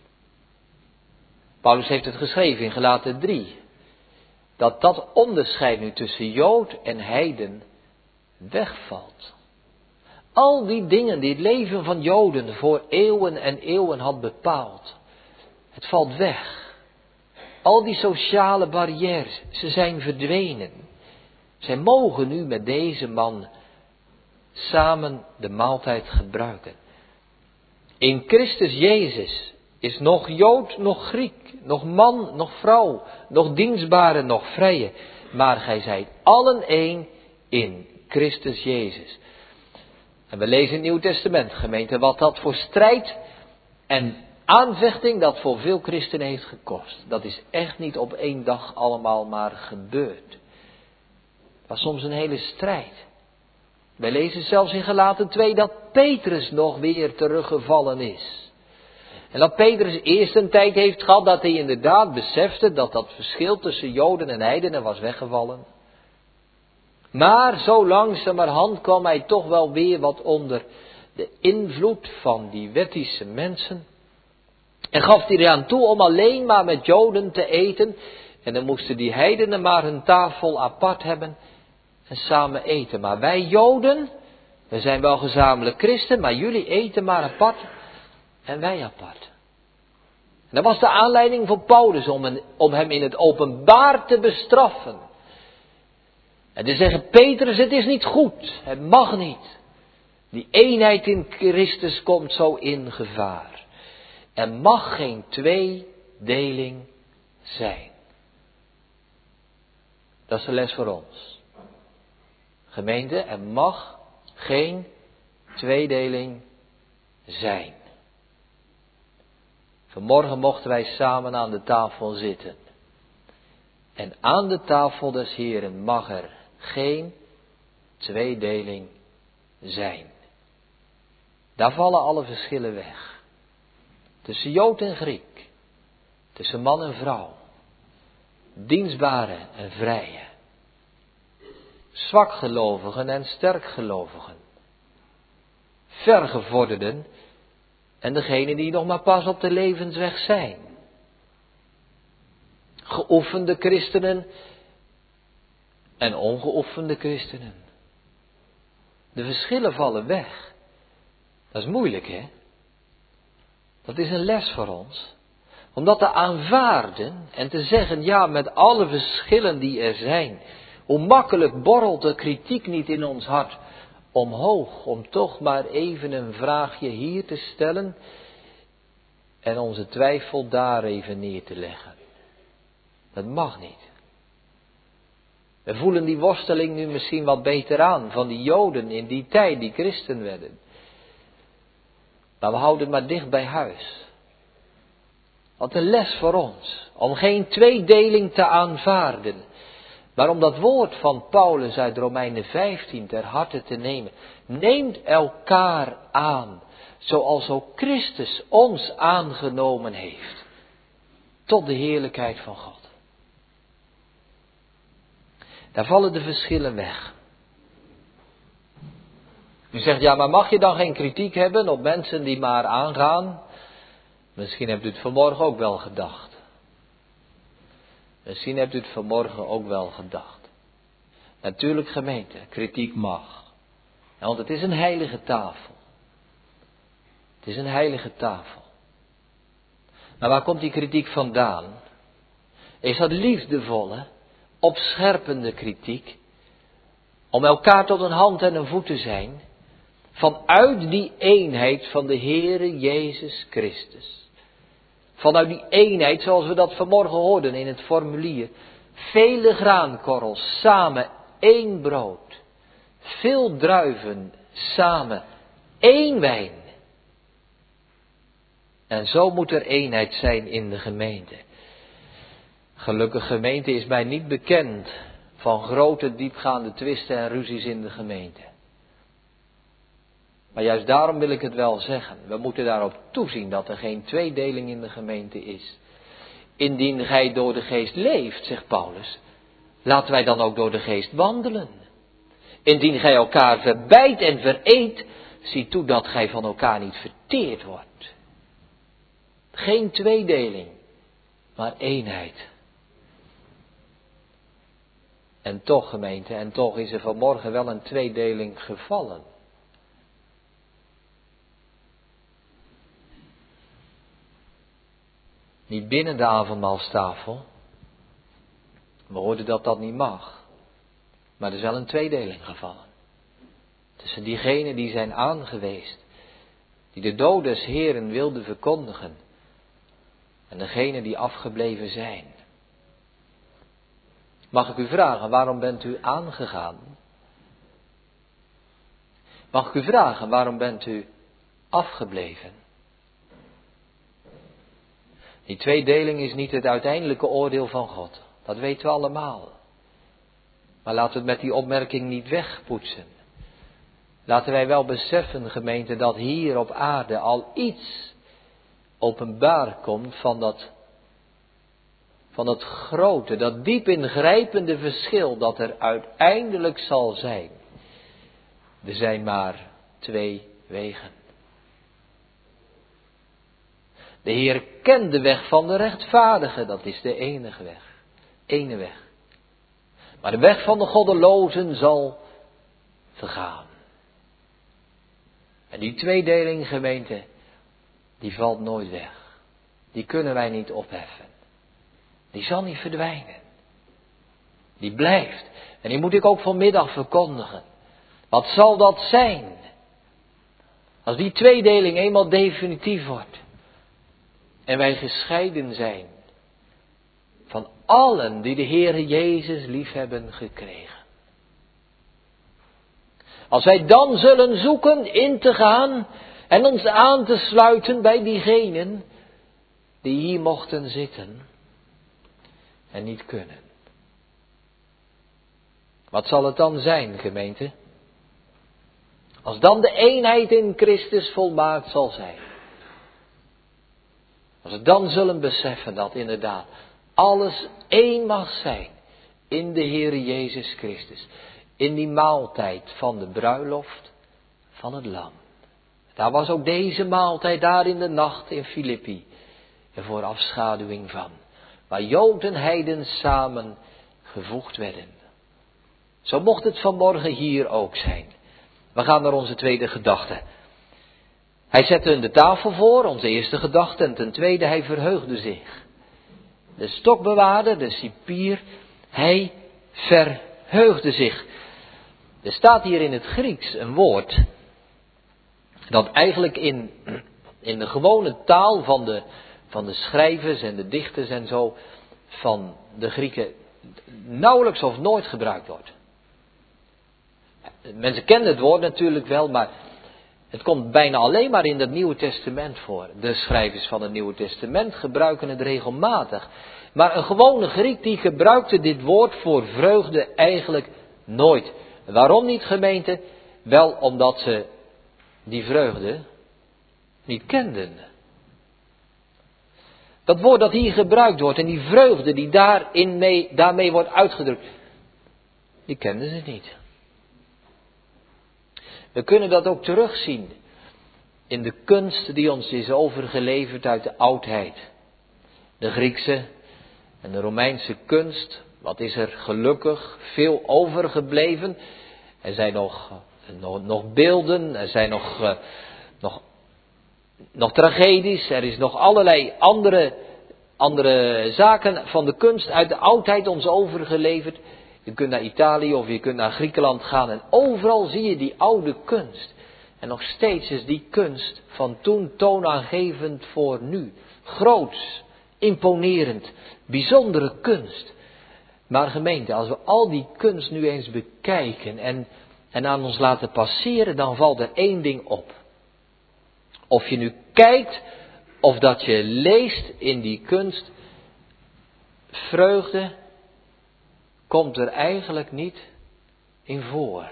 Paulus heeft het geschreven in Galaten drie. Dat dat onderscheid nu tussen Jood en heiden wegvalt. Al die dingen die het leven van Joden voor eeuwen en eeuwen had bepaald. Het valt weg. Al die sociale barrières, ze zijn verdwenen. Zij mogen nu met deze man samen de maaltijd gebruiken. In Christus Jezus is nog Jood, nog Griek, nog man, nog vrouw, nog dienstbare, nog vrije. Maar gij zijt allen één in Christus Jezus. En we lezen in het Nieuw Testament, gemeente, wat dat voor strijd en aanvechting dat voor veel christenen heeft gekost. Dat is echt niet op één dag allemaal maar gebeurd. Het was soms een hele strijd. Wij lezen zelfs in Galaten twee dat Petrus nog weer teruggevallen is. En dat Petrus eerst een tijd heeft gehad dat hij inderdaad besefte dat dat verschil tussen Joden en heidenen was weggevallen. Maar zo langzamerhand kwam hij toch wel weer wat onder de invloed van die wettische mensen. En gaf hij eraan toe om alleen maar met Joden te eten. En dan moesten die heidenen maar hun tafel apart hebben en samen eten. Maar wij Joden, we zijn wel gezamenlijk christen, maar jullie eten maar apart en wij apart. En dat was de aanleiding voor Paulus om, een, om hem in het openbaar te bestraffen. En te zeggen, Petrus, het is niet goed, het mag niet. Die eenheid in Christus komt zo in gevaar. Er mag geen tweedeling zijn. Dat is de les voor ons. Gemeente, er mag geen tweedeling zijn. Vanmorgen mochten wij samen aan de tafel zitten. En aan de tafel des Heren mag er geen tweedeling zijn. Daar vallen alle verschillen weg. Tussen Jood en Griek. Tussen man en vrouw. Dienstbare en vrije. Zwakgelovigen en sterkgelovigen. Vergevorderden en degenen die nog maar pas op de levensweg zijn. Geoefende christenen en ongeoefende christenen. De verschillen vallen weg. Dat is moeilijk, hè? Dat is een les voor ons. Om dat te aanvaarden en te zeggen, ja, met alle verschillen die er zijn. Hoe makkelijk borrelt de kritiek niet in ons hart omhoog. Om toch maar even een vraagje hier te stellen. En onze twijfel daar even neer te leggen. Dat mag niet. We voelen die worsteling nu misschien wat beter aan van die Joden in die tijd die christen werden. Maar we houden het maar dicht bij huis. Wat een les voor ons. Om geen tweedeling te aanvaarden. Maar om dat woord van Paulus uit Romeinen vijftien ter harte te nemen. Neemt elkaar aan. Zoals ook Christus ons aangenomen heeft. Tot de heerlijkheid van God. Daar vallen de verschillen weg. U zegt, ja, maar mag je dan geen kritiek hebben op mensen die maar aangaan? Misschien hebt u het vanmorgen ook wel gedacht. Misschien hebt u het vanmorgen ook wel gedacht. Natuurlijk gemeente, kritiek mag. Want het is een heilige tafel. Het is een heilige tafel. Maar waar komt die kritiek vandaan? Is dat liefdevolle, opscherpende kritiek? Om elkaar tot een hand en een voet te zijn. Vanuit die eenheid van de Heere Jezus Christus. Vanuit die eenheid zoals we dat vanmorgen hoorden in het formulier. Vele graankorrels, samen één brood. Veel druiven, samen één wijn. En zo moet er eenheid zijn in de gemeente. Gelukkig gemeente is mij niet bekend van grote diepgaande twisten en ruzies in de gemeente. Maar juist daarom wil ik het wel zeggen. We moeten daarop toezien dat er geen tweedeling in de gemeente is. Indien gij door de geest leeft, zegt Paulus, laten wij dan ook door de geest wandelen. Indien gij elkaar verbijt en vereet, zie toe dat gij van elkaar niet verteerd wordt. Geen tweedeling, maar eenheid. En toch gemeente, en toch is er vanmorgen wel een tweedeling gevallen. Niet binnen de avondmaalstafel. We hoorden dat dat niet mag. Maar er is wel een tweedeling gevallen. Tussen diegenen die zijn aangeweest. Die de dood des Heeren wilden verkondigen. En degenen die afgebleven zijn. Mag ik u vragen, waarom bent u aangegaan? Mag ik u vragen, waarom bent u afgebleven? Die tweedeling is niet het uiteindelijke oordeel van God. Dat weten we allemaal. Maar laten we het met die opmerking niet wegpoetsen. Laten wij wel beseffen, gemeente, dat hier op aarde al iets openbaar komt van dat, van dat grote, dat diep ingrijpende verschil dat er uiteindelijk zal zijn. Er zijn maar twee wegen. De Heer kent de weg van de rechtvaardige, dat is de enige weg. Ene weg. Maar de weg van de goddelozen zal vergaan. En die tweedeling, gemeente, die valt nooit weg. Die kunnen wij niet opheffen. Die zal niet verdwijnen. Die blijft. En die moet ik ook vanmiddag verkondigen. Wat zal dat zijn? Als die tweedeling eenmaal definitief wordt. En wij gescheiden zijn. Van allen die de Heere Jezus lief hebben gekregen. Als wij dan zullen zoeken in te gaan en ons aan te sluiten bij diegenen die hier mochten zitten en niet kunnen. Wat zal het dan zijn, gemeente? Als dan de eenheid in Christus volmaakt zal zijn. Als we dan zullen beseffen dat inderdaad alles één mag zijn in de Heere Jezus Christus. In die maaltijd van de bruiloft van het lam. Daar was ook deze maaltijd daar in de nacht in Filippi. En voor afschaduwing van. Waar Jood en heiden samen gevoegd werden. Zo mocht het vanmorgen hier ook zijn. We gaan naar onze tweede gedachte. Hij zette hun de tafel voor, onze eerste gedachte. En ten tweede, hij verheugde zich. De stokbewaarder, de cipier, hij verheugde zich. Er staat hier in het Grieks een woord dat eigenlijk in, in de gewone taal van de, van de schrijvers en de dichters en zo van de Grieken nauwelijks of nooit gebruikt wordt. Mensen kennen het woord natuurlijk wel, maar het komt bijna alleen maar in het Nieuwe Testament voor. De schrijvers van het Nieuwe Testament gebruiken het regelmatig. Maar een gewone Griek die gebruikte dit woord voor vreugde eigenlijk nooit. Waarom niet, gemeente? Wel omdat ze die vreugde niet kenden. Dat woord dat hier gebruikt wordt en die vreugde die daarin mee, daarmee wordt uitgedrukt, die kenden ze niet. We kunnen dat ook terugzien in de kunst die ons is overgeleverd uit de oudheid. De Griekse En de Romeinse kunst, wat is er gelukkig veel overgebleven. Er zijn nog, nog, nog beelden, er zijn nog, uh, nog, nog tragedies, er is nog allerlei andere, andere zaken van de kunst uit de oudheid ons overgeleverd. Je kunt naar Italië of je kunt naar Griekenland gaan en overal zie je die oude kunst. En nog steeds is die kunst van toen toonaangevend voor nu. Groots, imponerend, bijzondere kunst. Maar gemeente, als we al die kunst nu eens bekijken en, en aan ons laten passeren, dan valt er één ding op. Of je nu kijkt of dat je leest in die kunst, vreugde komt er eigenlijk niet in voor.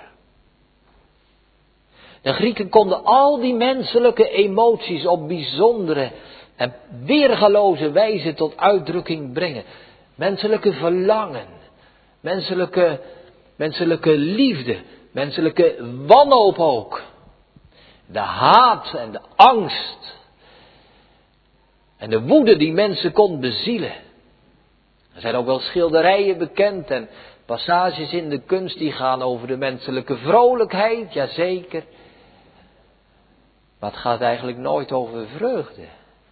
De Grieken konden al die menselijke emoties op bijzondere en weergaloze wijze tot uitdrukking brengen. Menselijke verlangen, menselijke, menselijke liefde, menselijke wanhoop ook. De haat en de angst en de woede die mensen kon bezielen. Er zijn ook wel schilderijen bekend en passages in de kunst die gaan over de menselijke vrolijkheid, jazeker. Maar het gaat eigenlijk nooit over vreugde.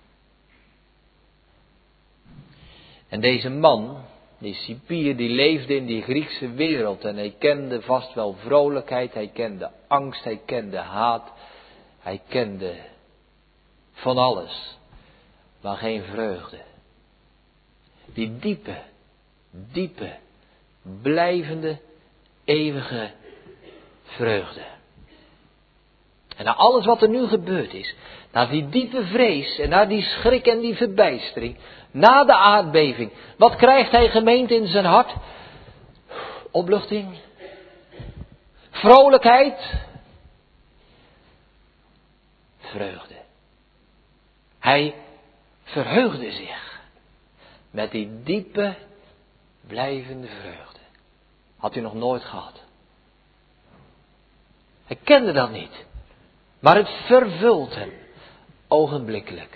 En deze man, die cipier, die leefde in die Griekse wereld en hij kende vast wel vrolijkheid, hij kende angst, hij kende haat, hij kende van alles, maar geen vreugde. Die diepe, diepe, blijvende, eeuwige vreugde. En na alles wat er nu gebeurd is, na die diepe vrees en na die schrik en die verbijstering, na de aardbeving, wat krijgt hij gemeente in zijn hart? Opluchting, vrolijkheid, vreugde. Hij verheugde zich met die diepe, blijvende vreugde. Had u nog nooit gehad. Hij kende dat niet. Maar het vervult hem ogenblikkelijk.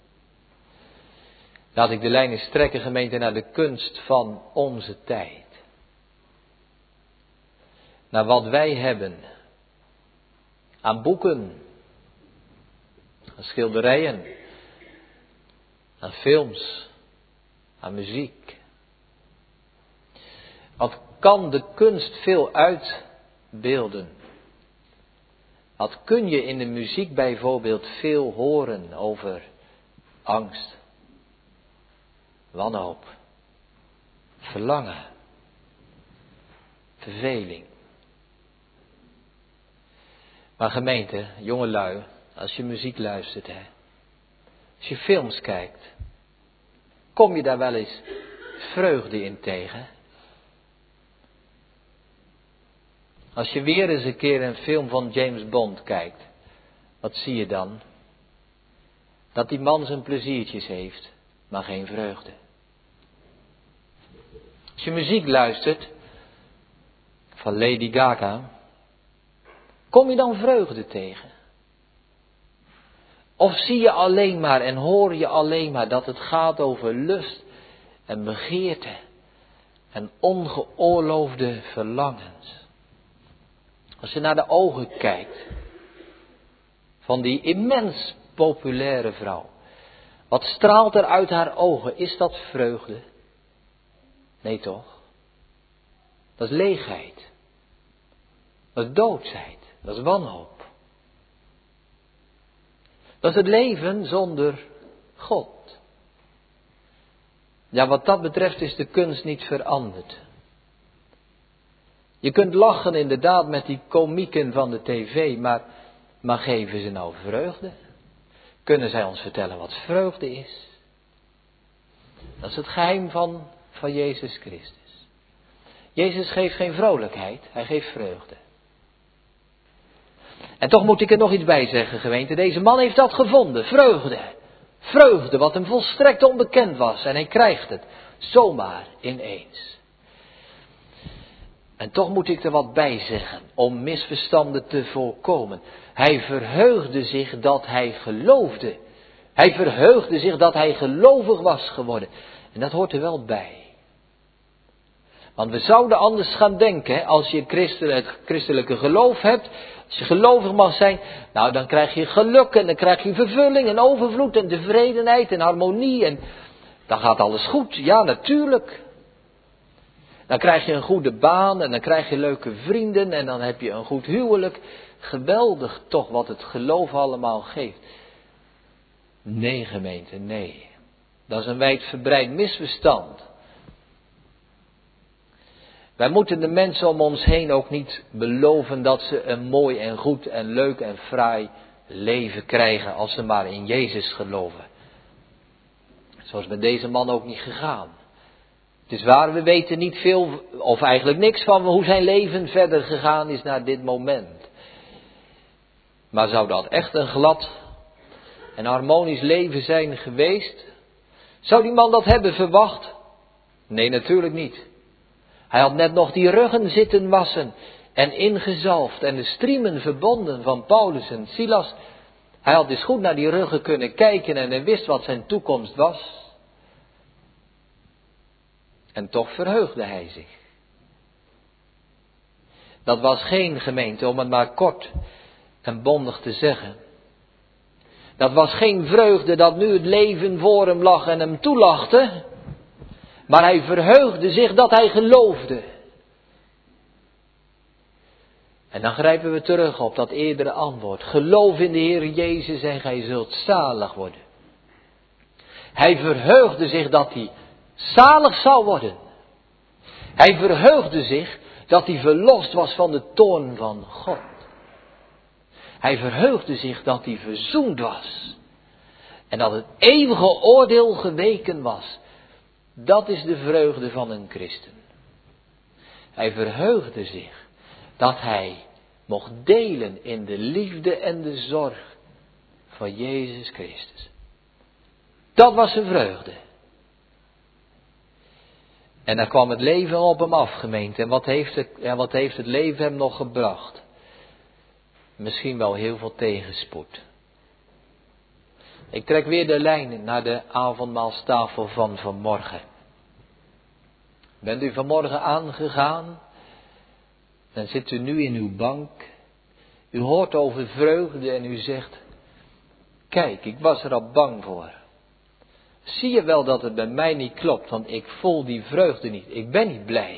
Laat ik de lijn eens trekken, gemeente, naar de kunst van onze tijd. Naar wat wij hebben aan boeken, aan schilderijen, aan films, aan muziek. Wat kan de kunst veel uitbeelden? Wat kun je in de muziek bijvoorbeeld veel horen over angst, wanhoop, verlangen, verveling. Maar gemeente, jongelui, als je muziek luistert, hè, als je films kijkt, kom je daar wel eens vreugde in tegen? Als je weer eens een keer een film van James Bond kijkt, wat zie je dan? Dat die man zijn pleziertjes heeft, maar geen vreugde. Als je muziek luistert van Lady Gaga, kom je dan vreugde tegen? Of zie je alleen maar en hoor je alleen maar dat het gaat over lust en begeerte en ongeoorloofde verlangens? Als je naar de ogen kijkt van die immens populaire vrouw, wat straalt er uit haar ogen? Is dat vreugde? Nee toch? Dat is leegheid. Dat is doodsheid. Dat is wanhoop. Dat is het leven zonder God. Ja, wat dat betreft is de kunst niet veranderd. Je kunt lachen inderdaad met die komieken van de tv, maar, maar geven ze nou vreugde? Kunnen zij ons vertellen wat vreugde is? Dat is het geheim van, van Jezus Christus. Jezus geeft geen vrolijkheid, hij geeft vreugde. En toch moet ik er nog iets bij zeggen, gemeente. Deze man heeft dat gevonden, vreugde. Vreugde, wat hem volstrekt onbekend was. En hij krijgt het zomaar ineens. En toch moet ik er wat bij zeggen, om misverstanden te voorkomen. Hij verheugde zich dat hij geloofde. Hij verheugde zich dat hij gelovig was geworden. En dat hoort er wel bij. Want we zouden anders gaan denken, hè, als je christelijk, het christelijke geloof hebt, als je gelovig mag zijn, nou dan krijg je geluk en dan krijg je vervulling en overvloed en tevredenheid en harmonie en dan gaat alles goed. Ja, natuurlijk. Dan krijg je een goede baan en dan krijg je leuke vrienden en dan heb je een goed huwelijk. Geweldig toch wat het geloof allemaal geeft. Nee gemeente, nee. Dat is een wijdverbreid misverstand. Wij moeten de mensen om ons heen ook niet beloven dat ze een mooi en goed en leuk en fraai leven krijgen als ze maar in Jezus geloven. Zo is met deze man ook niet gegaan. Het is waar, we weten niet veel, of eigenlijk niks van hoe zijn leven verder gegaan is naar dit moment. Maar zou dat echt een glad en harmonisch leven zijn geweest? Zou die man dat hebben verwacht? Nee, natuurlijk niet. Hij had net nog die ruggen zitten wassen en ingezalfd en de striemen verbonden van Paulus en Silas. Hij had dus goed naar die ruggen kunnen kijken en hij wist wat zijn toekomst was. En toch verheugde hij zich. Dat was geen gemeente, om het maar kort en bondig te zeggen. Dat was geen vreugde dat nu het leven voor hem lag en hem toelachte. Maar hij verheugde zich dat hij geloofde. En dan grijpen we terug op dat eerdere antwoord. Geloof in de Heer Jezus en gij zult zalig worden. Hij verheugde zich dat hij zalig zou worden. Hij verheugde zich dat hij verlost was van de toorn van God. Hij verheugde zich dat hij verzoend was. En dat het eeuwige oordeel geweken was. Dat is de vreugde van een christen. Hij verheugde zich dat hij mocht delen in de liefde en de zorg van Jezus Christus. Dat was zijn vreugde. En dan kwam het leven op hem af, gemeente. En wat heeft het, ja, wat heeft het leven hem nog gebracht? Misschien wel heel veel tegenspoed. Ik trek weer de lijn naar de avondmaalstafel van vanmorgen. Bent u vanmorgen aangegaan? Dan zit u nu in uw bank. U hoort over vreugde en u zegt: kijk, ik was er al bang voor. Zie je wel dat het bij mij niet klopt, want ik voel die vreugde niet. Ik ben niet blij.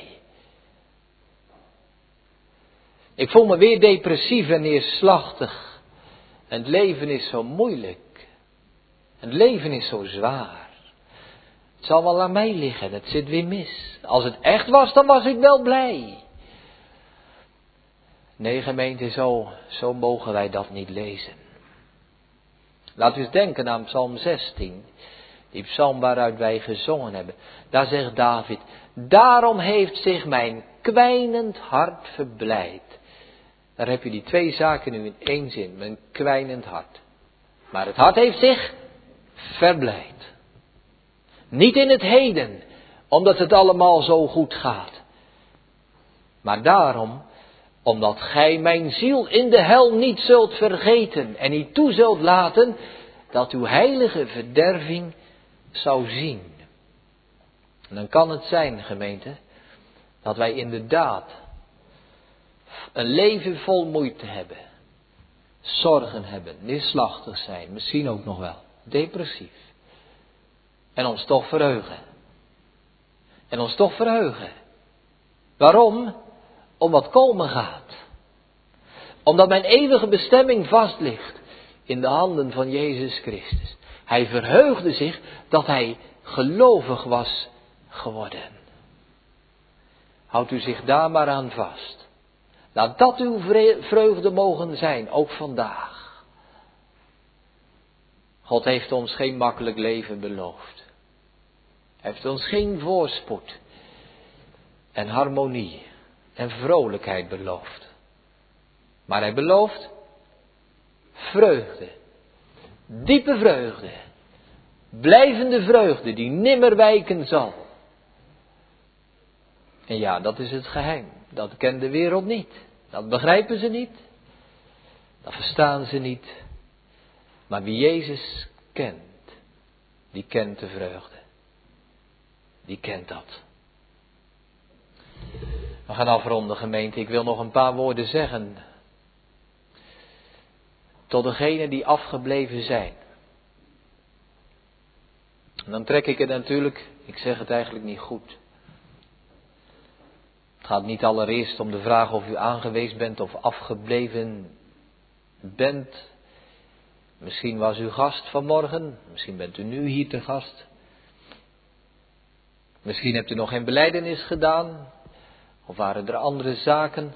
Ik voel me weer depressief en neerslachtig. En het leven is zo moeilijk. Het leven is zo zwaar. Het zal wel aan mij liggen, het zit weer mis. Als het echt was, dan was ik wel blij. Nee, gemeente, zo, zo mogen wij dat niet lezen. Laten we eens denken aan Psalm zestien. Die psalm waaruit wij gezongen hebben. Daar zegt David: daarom heeft zich mijn kwijnend hart verblijd. Daar heb je die twee zaken nu in één zin. Mijn kwijnend hart. Maar het hart heeft zich verblijd. Niet in het heden, omdat het allemaal zo goed gaat. Maar daarom, omdat gij mijn ziel in de hel niet zult vergeten en niet toe zult laten dat uw heilige verderving zou zien. En dan kan het zijn, gemeente, dat wij inderdaad een leven vol moeite hebben. Zorgen hebben, neerslachtig zijn, misschien ook nog wel, depressief. En ons toch verheugen. En ons toch verheugen. Waarom? Omdat komen gaat. Omdat mijn eeuwige bestemming vast ligt in de handen van Jezus Christus. Hij verheugde zich dat hij gelovig was geworden. Houdt u zich daar maar aan vast. Laat dat uw vreugde mogen zijn, ook vandaag. God heeft ons geen makkelijk leven beloofd. Hij heeft ons geen voorspoed en harmonie en vrolijkheid beloofd. Maar hij belooft vreugde. Diepe vreugde. Blijvende vreugde die nimmer wijken zal. En ja, dat is het geheim. Dat kent de wereld niet. Dat begrijpen ze niet. Dat verstaan ze niet. Maar wie Jezus kent, die kent de vreugde. die kent dat. We gaan afronden, gemeente. Ik wil nog een paar woorden zeggen. Tot degenen die afgebleven zijn. En dan trek ik het natuurlijk, ik zeg het eigenlijk niet goed. Het gaat niet allereerst om de vraag of u aangewezen bent of afgebleven bent. Misschien was u gast vanmorgen, misschien bent u nu hier te gast. Misschien hebt u nog geen belijdenis gedaan, of waren er andere zaken.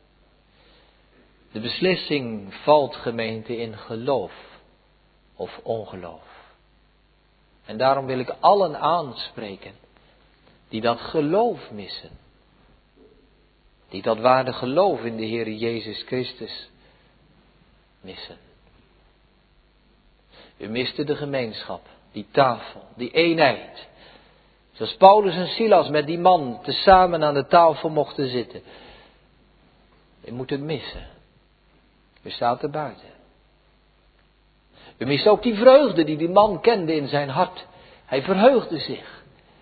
De beslissing valt, gemeente, in geloof of ongeloof. En daarom wil ik allen aanspreken die dat geloof missen. Die dat ware geloof in de Heer Jezus Christus missen. U miste de gemeenschap, die tafel, die eenheid. Zoals Paulus en Silas met die man tezamen aan de tafel mochten zitten. U moet het missen. U staat er buiten. U mist ook die vreugde die die man kende in zijn hart. Hij verheugde zich.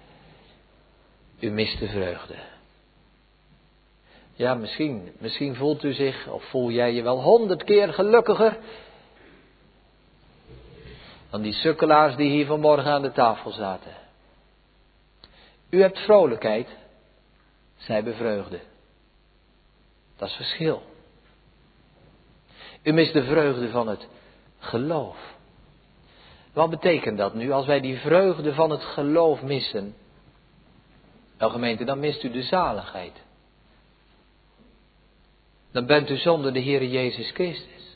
U mist de vreugde. Ja, misschien, misschien voelt u zich, of voel jij je wel honderd keer gelukkiger dan die sukkelaars die hier vanmorgen aan de tafel zaten. U hebt vrolijkheid, zij hebben vreugde. Dat is verschil. U mist de vreugde van het geloof. Wat betekent dat nu als wij die vreugde van het geloof missen? Nou gemeente, dan mist u de zaligheid. Dan bent u zonder de Heer Jezus Christus.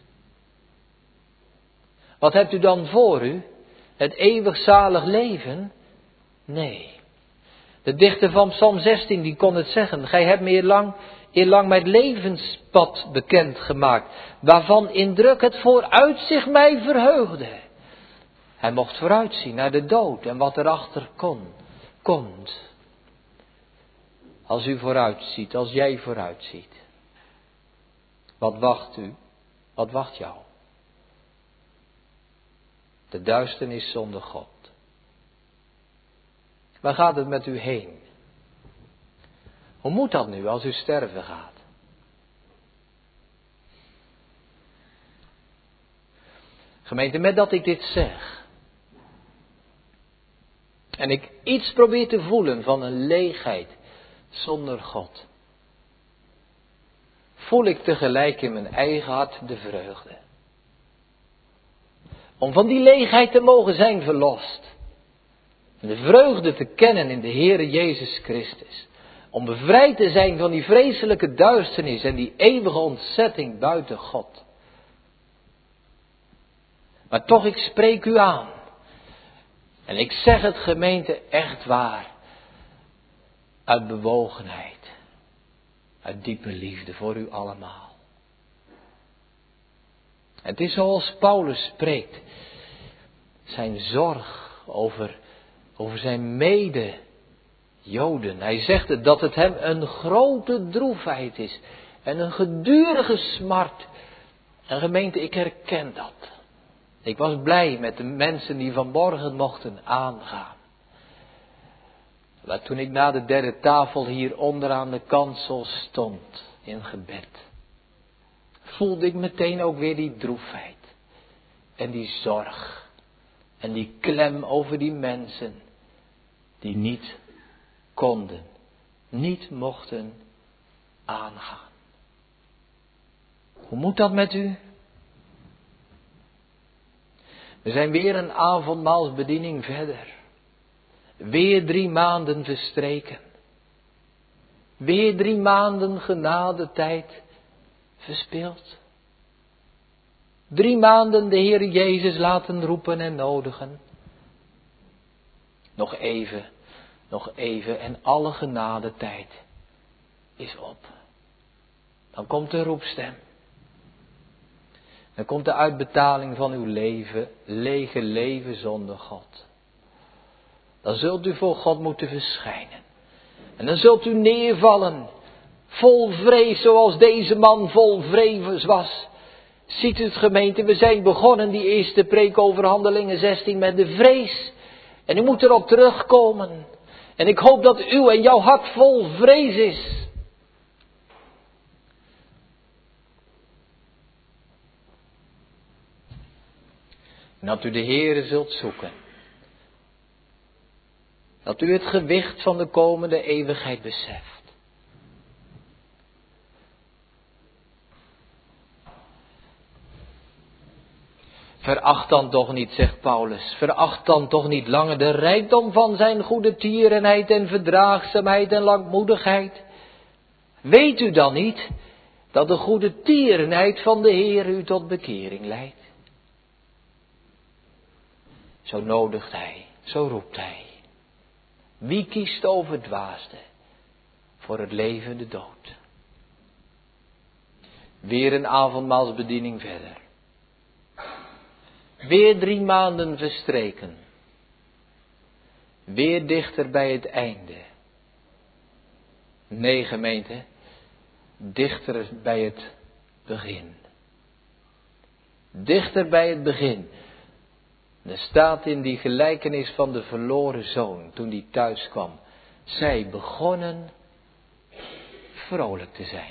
Wat hebt u dan voor u? Het eeuwig zalig leven? Nee. De dichter van Psalm zestien die kon het zeggen. Gij hebt me eerlang, eerlang mijn levenspad bekend gemaakt. Waarvan in druk het vooruitzicht mij verheugde. Hij mocht vooruitzien naar de dood en wat erachter kon, komt. Als u vooruitziet, als jij vooruitziet. Wat wacht u? Wat wacht jou? De duisternis zonder God. Waar gaat het met u heen? Hoe moet dat nu als u sterven gaat? Gemeente, met dat ik dit zeg. En ik iets probeer te voelen van een leegheid zonder God. Voel ik tegelijk in mijn eigen hart de vreugde. Om van die leegheid te mogen zijn verlost. En de vreugde te kennen in de Heere Jezus Christus. Om bevrijd te zijn van die vreselijke duisternis en die eeuwige ontzetting buiten God. Maar toch, ik spreek u aan. En ik zeg het, gemeente, echt waar. Uit bewogenheid. Uit diepe liefde voor u allemaal. Het is zoals Paulus spreekt. Zijn zorg over, over zijn mede-Joden. Hij zegt het, dat het hem een grote droefheid is. En een gedurige smart. En gemeente, ik herken dat. Ik was blij met de mensen die vanmorgen mochten aangaan. Maar toen ik na de derde tafel hier onderaan de kansel stond in gebed, voelde ik meteen ook weer die droefheid. En die zorg. En die klem over die mensen die niet konden, niet mochten aangaan. Hoe moet dat met u? We zijn weer een avondmaalsbediening verder. Weer drie maanden verstreken. Weer drie maanden genadetijd verspild. Drie maanden de Heer Jezus laten roepen en nodigen. Nog even, nog even en alle genadetijd is op. Dan komt de roepstem. Dan komt de uitbetaling van uw leven, lege leven zonder God. Dan zult u voor God moeten verschijnen. En dan zult u neervallen, vol vrees zoals deze man vol vrees was. Ziet u het, gemeente, we zijn begonnen die eerste preek over Handelingen zestien met de vrees. En u moet erop terugkomen. En ik hoop dat uw en jouw hart vol vrees is. En dat u de Heere zult zoeken. Dat u het gewicht van de komende eeuwigheid beseft. Veracht dan toch niet, zegt Paulus, veracht dan toch niet langer de rijkdom van zijn goede tierenheid en verdraagzaamheid en langmoedigheid. Weet u dan niet dat de goede tierenheid van de Heer u tot bekering leidt? Zo nodigt hij, zo roept hij. Wie kiest over het dwaasde voor het leven de dood? Weer een avondmaalsbediening verder. Weer drie maanden verstreken. Weer dichter bij het einde. Nee, gemeente, dichter bij het begin. Dichter bij het begin. Er staat in die gelijkenis van de verloren zoon, toen die thuis kwam. Zij begonnen vrolijk te zijn.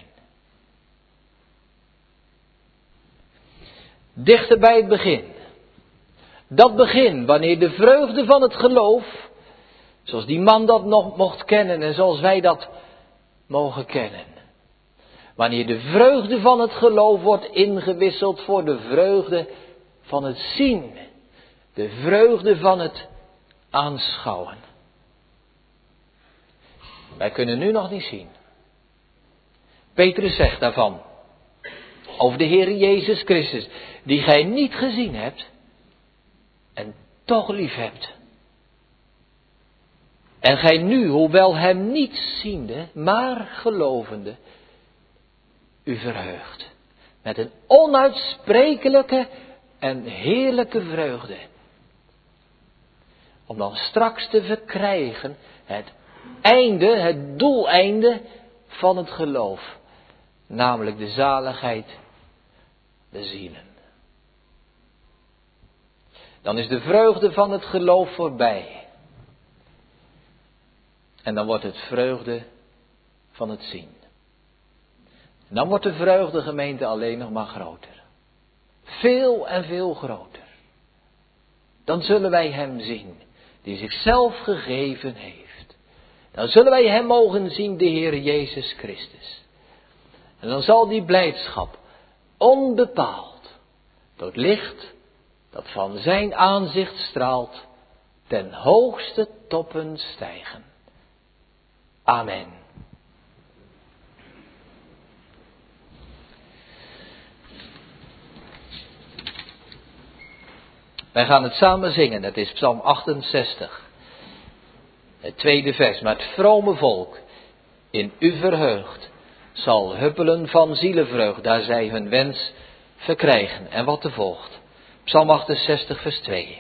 Dichter bij het begin. Dat begin, wanneer de vreugde van het geloof, zoals die man dat nog mocht kennen en zoals wij dat mogen kennen. Wanneer de vreugde van het geloof wordt ingewisseld voor de vreugde van het zien. De vreugde van het aanschouwen. Wij kunnen nu nog niet zien. Petrus zegt daarvan, over de Heer Jezus Christus, die gij niet gezien hebt en toch lief hebt. En gij nu, hoewel hem niet ziende, maar gelovende, u verheugt. Met een onuitsprekelijke en heerlijke vreugde. Om dan straks te verkrijgen het einde, het doeleinde van het geloof. Namelijk de zaligheid der zielen. Dan is de vreugde van het geloof voorbij. En dan wordt het vreugde van het zien. En dan wordt de vreugde, gemeente, alleen nog maar groter. Veel en veel groter. Dan zullen wij hem zien, die zichzelf gegeven heeft. Dan zullen wij hem mogen zien, de Heer Jezus Christus. En dan zal die blijdschap onbepaald door het licht dat van zijn aanzicht straalt, ten hoogste toppen stijgen. Amen. Wij gaan het samen zingen, dat is Psalm achtenzestig. Het tweede vers, maar het vrome volk in u verheugd zal huppelen van zielenvreugd, daar zij hun wens verkrijgen. En wat er volgt. Psalm achtenzestig vers twee.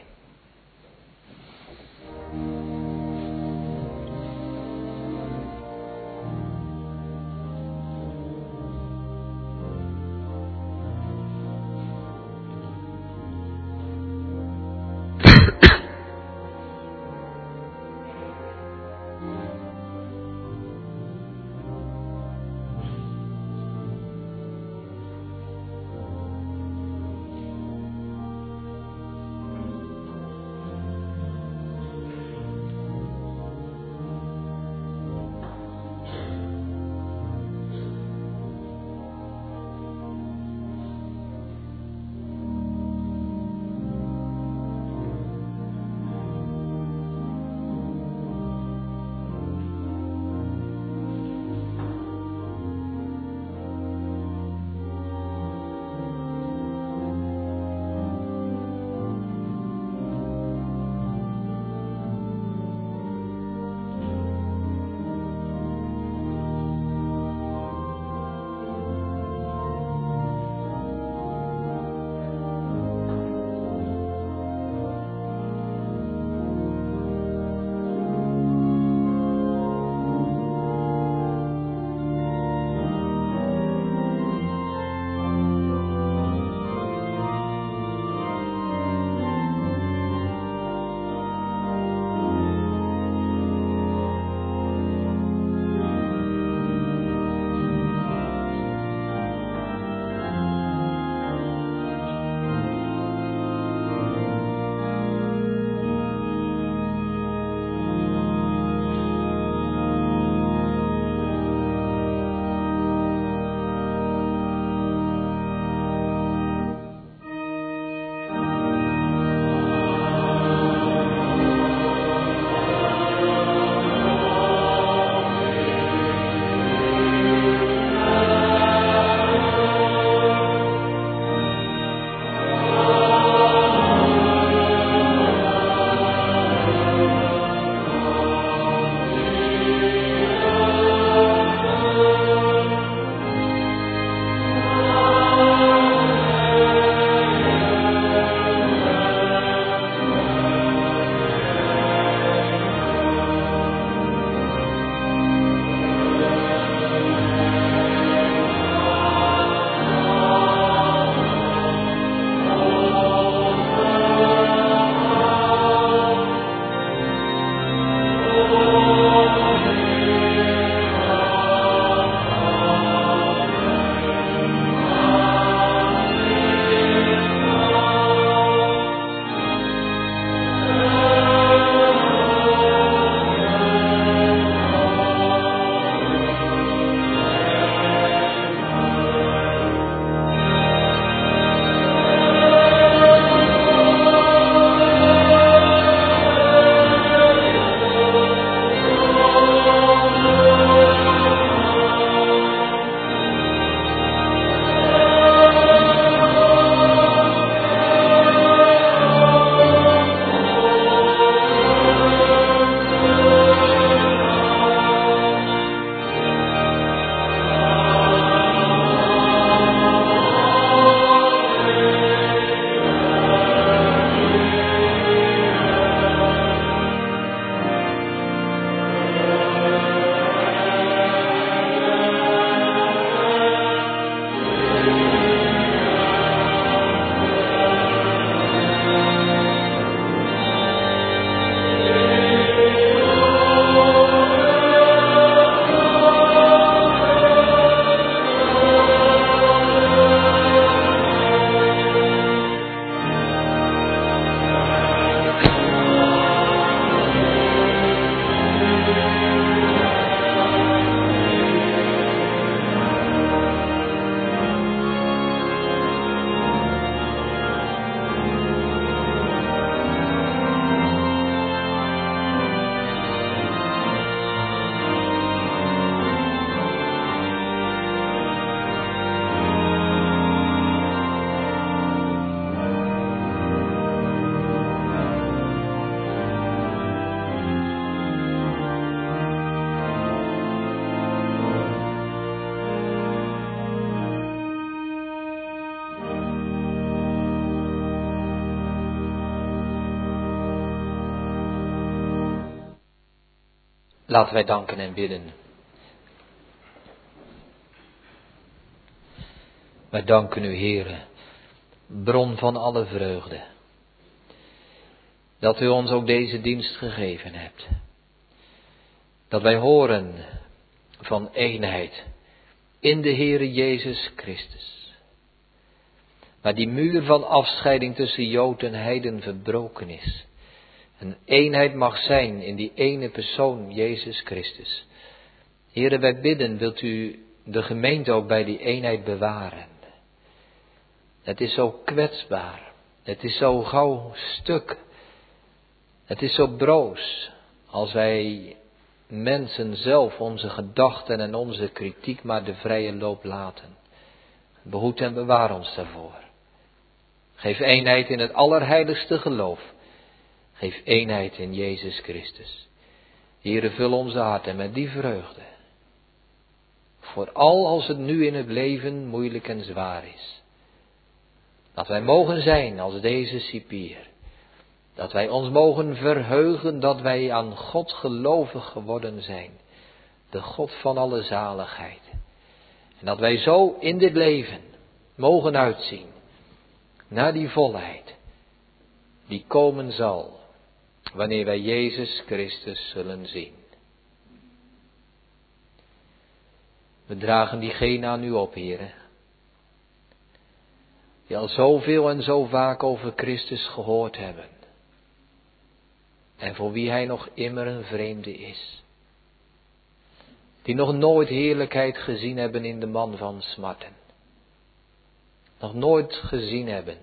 Laten wij danken en bidden. Wij danken u, Heere, bron van alle vreugde, dat u ons ook deze dienst gegeven hebt. Dat wij horen van eenheid in de Heere Jezus Christus. Waar die muur van afscheiding tussen Jood en heiden verbroken is. Een eenheid mag zijn in die ene persoon, Jezus Christus. Heere, wij bidden, wilt u de gemeente ook bij die eenheid bewaren. Het is zo kwetsbaar. Het is zo gauw stuk. Het is zo broos als wij mensen zelf onze gedachten en onze kritiek maar de vrije loop laten. Behoed en bewaar ons daarvoor. Geef eenheid in het allerheiligste geloof. Geef eenheid in Jezus Christus. Heere, vul onze harten met die vreugde. Vooral als het nu in het leven moeilijk en zwaar is. Dat wij mogen zijn als deze cipier. Dat wij ons mogen verheugen dat wij aan God gelovig geworden zijn. De God van alle zaligheid. En dat wij zo in dit leven mogen uitzien. Naar die volheid. Die komen zal. Wanneer wij Jezus Christus zullen zien. We dragen diegene aan u op, Heere. Die al zoveel en zo vaak over Christus gehoord hebben. En voor wie hij nog immer een vreemde is. Die nog nooit heerlijkheid gezien hebben in de man van smarten. Nog nooit gezien hebben.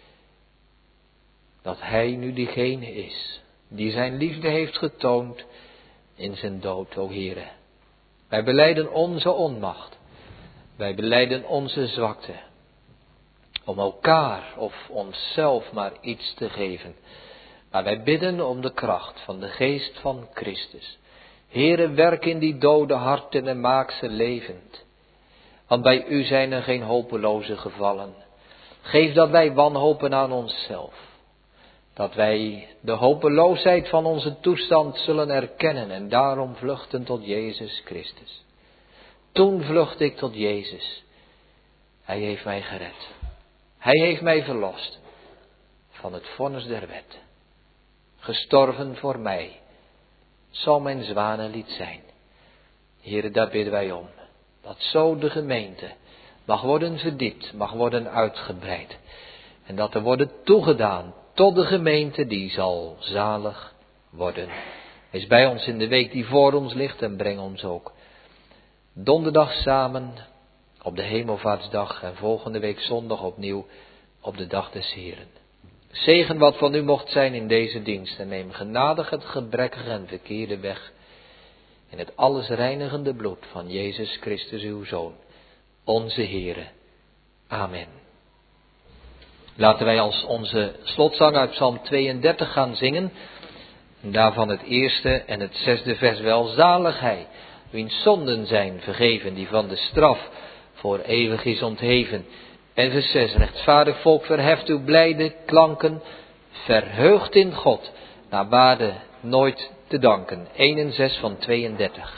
Dat hij nu diegene is. Die zijn liefde heeft getoond in zijn dood, o Heere. Wij belijden onze onmacht. Wij belijden onze zwakte. Om elkaar of onszelf maar iets te geven. Maar wij bidden om de kracht van de geest van Christus. Heere, werk in die dode harten en maak ze levend. Want bij u zijn er geen hopeloze gevallen. Geef dat wij wanhopen aan onszelf. Dat wij de hopeloosheid van onze toestand zullen erkennen en daarom vluchten tot Jezus Christus. Toen vluchtte ik tot Jezus. Hij heeft mij gered. Hij heeft mij verlost van het vonnis der wet. Gestorven voor mij zal mijn zwanenlied zijn. Heere, daar bidden wij om. Dat zo de gemeente mag worden verdiept, mag worden uitgebreid. En dat er worden toegedaan tot de gemeente die zal zalig worden. Wees bij ons in de week die voor ons ligt en breng ons ook donderdag samen op de hemelvaartsdag en volgende week zondag opnieuw op de dag des Heren. Zegen wat van u mocht zijn in deze dienst en neem genadig het gebrekkige en verkeerde weg in het alles reinigende bloed van Jezus Christus uw Zoon, onze Heere. Amen. Laten wij als onze slotzang uit Psalm tweeëndertig gaan zingen. En daarvan het eerste en het zesde vers. Welzalig hij, wiens zonden zijn vergeven, die van de straf voor eeuwig is ontheven. En vers zes. Rechtvaardig volk, verheft uw blijde klanken, verheugt in God, naar waarde nooit te danken. één en zes van tweeëndertig.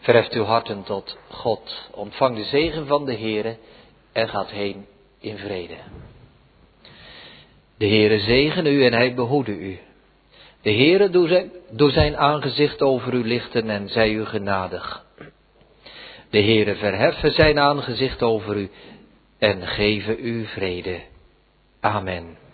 Verheft uw harten tot God. Ontvang de zegen van de Heere en gaat heen in vrede. De Heere zegene u en hij behoede u. De Heere doe zijn, doe zijn aangezicht over u lichten en zij u genadig. De Heere verheffen zijn aangezicht over u en geven u vrede. Amen.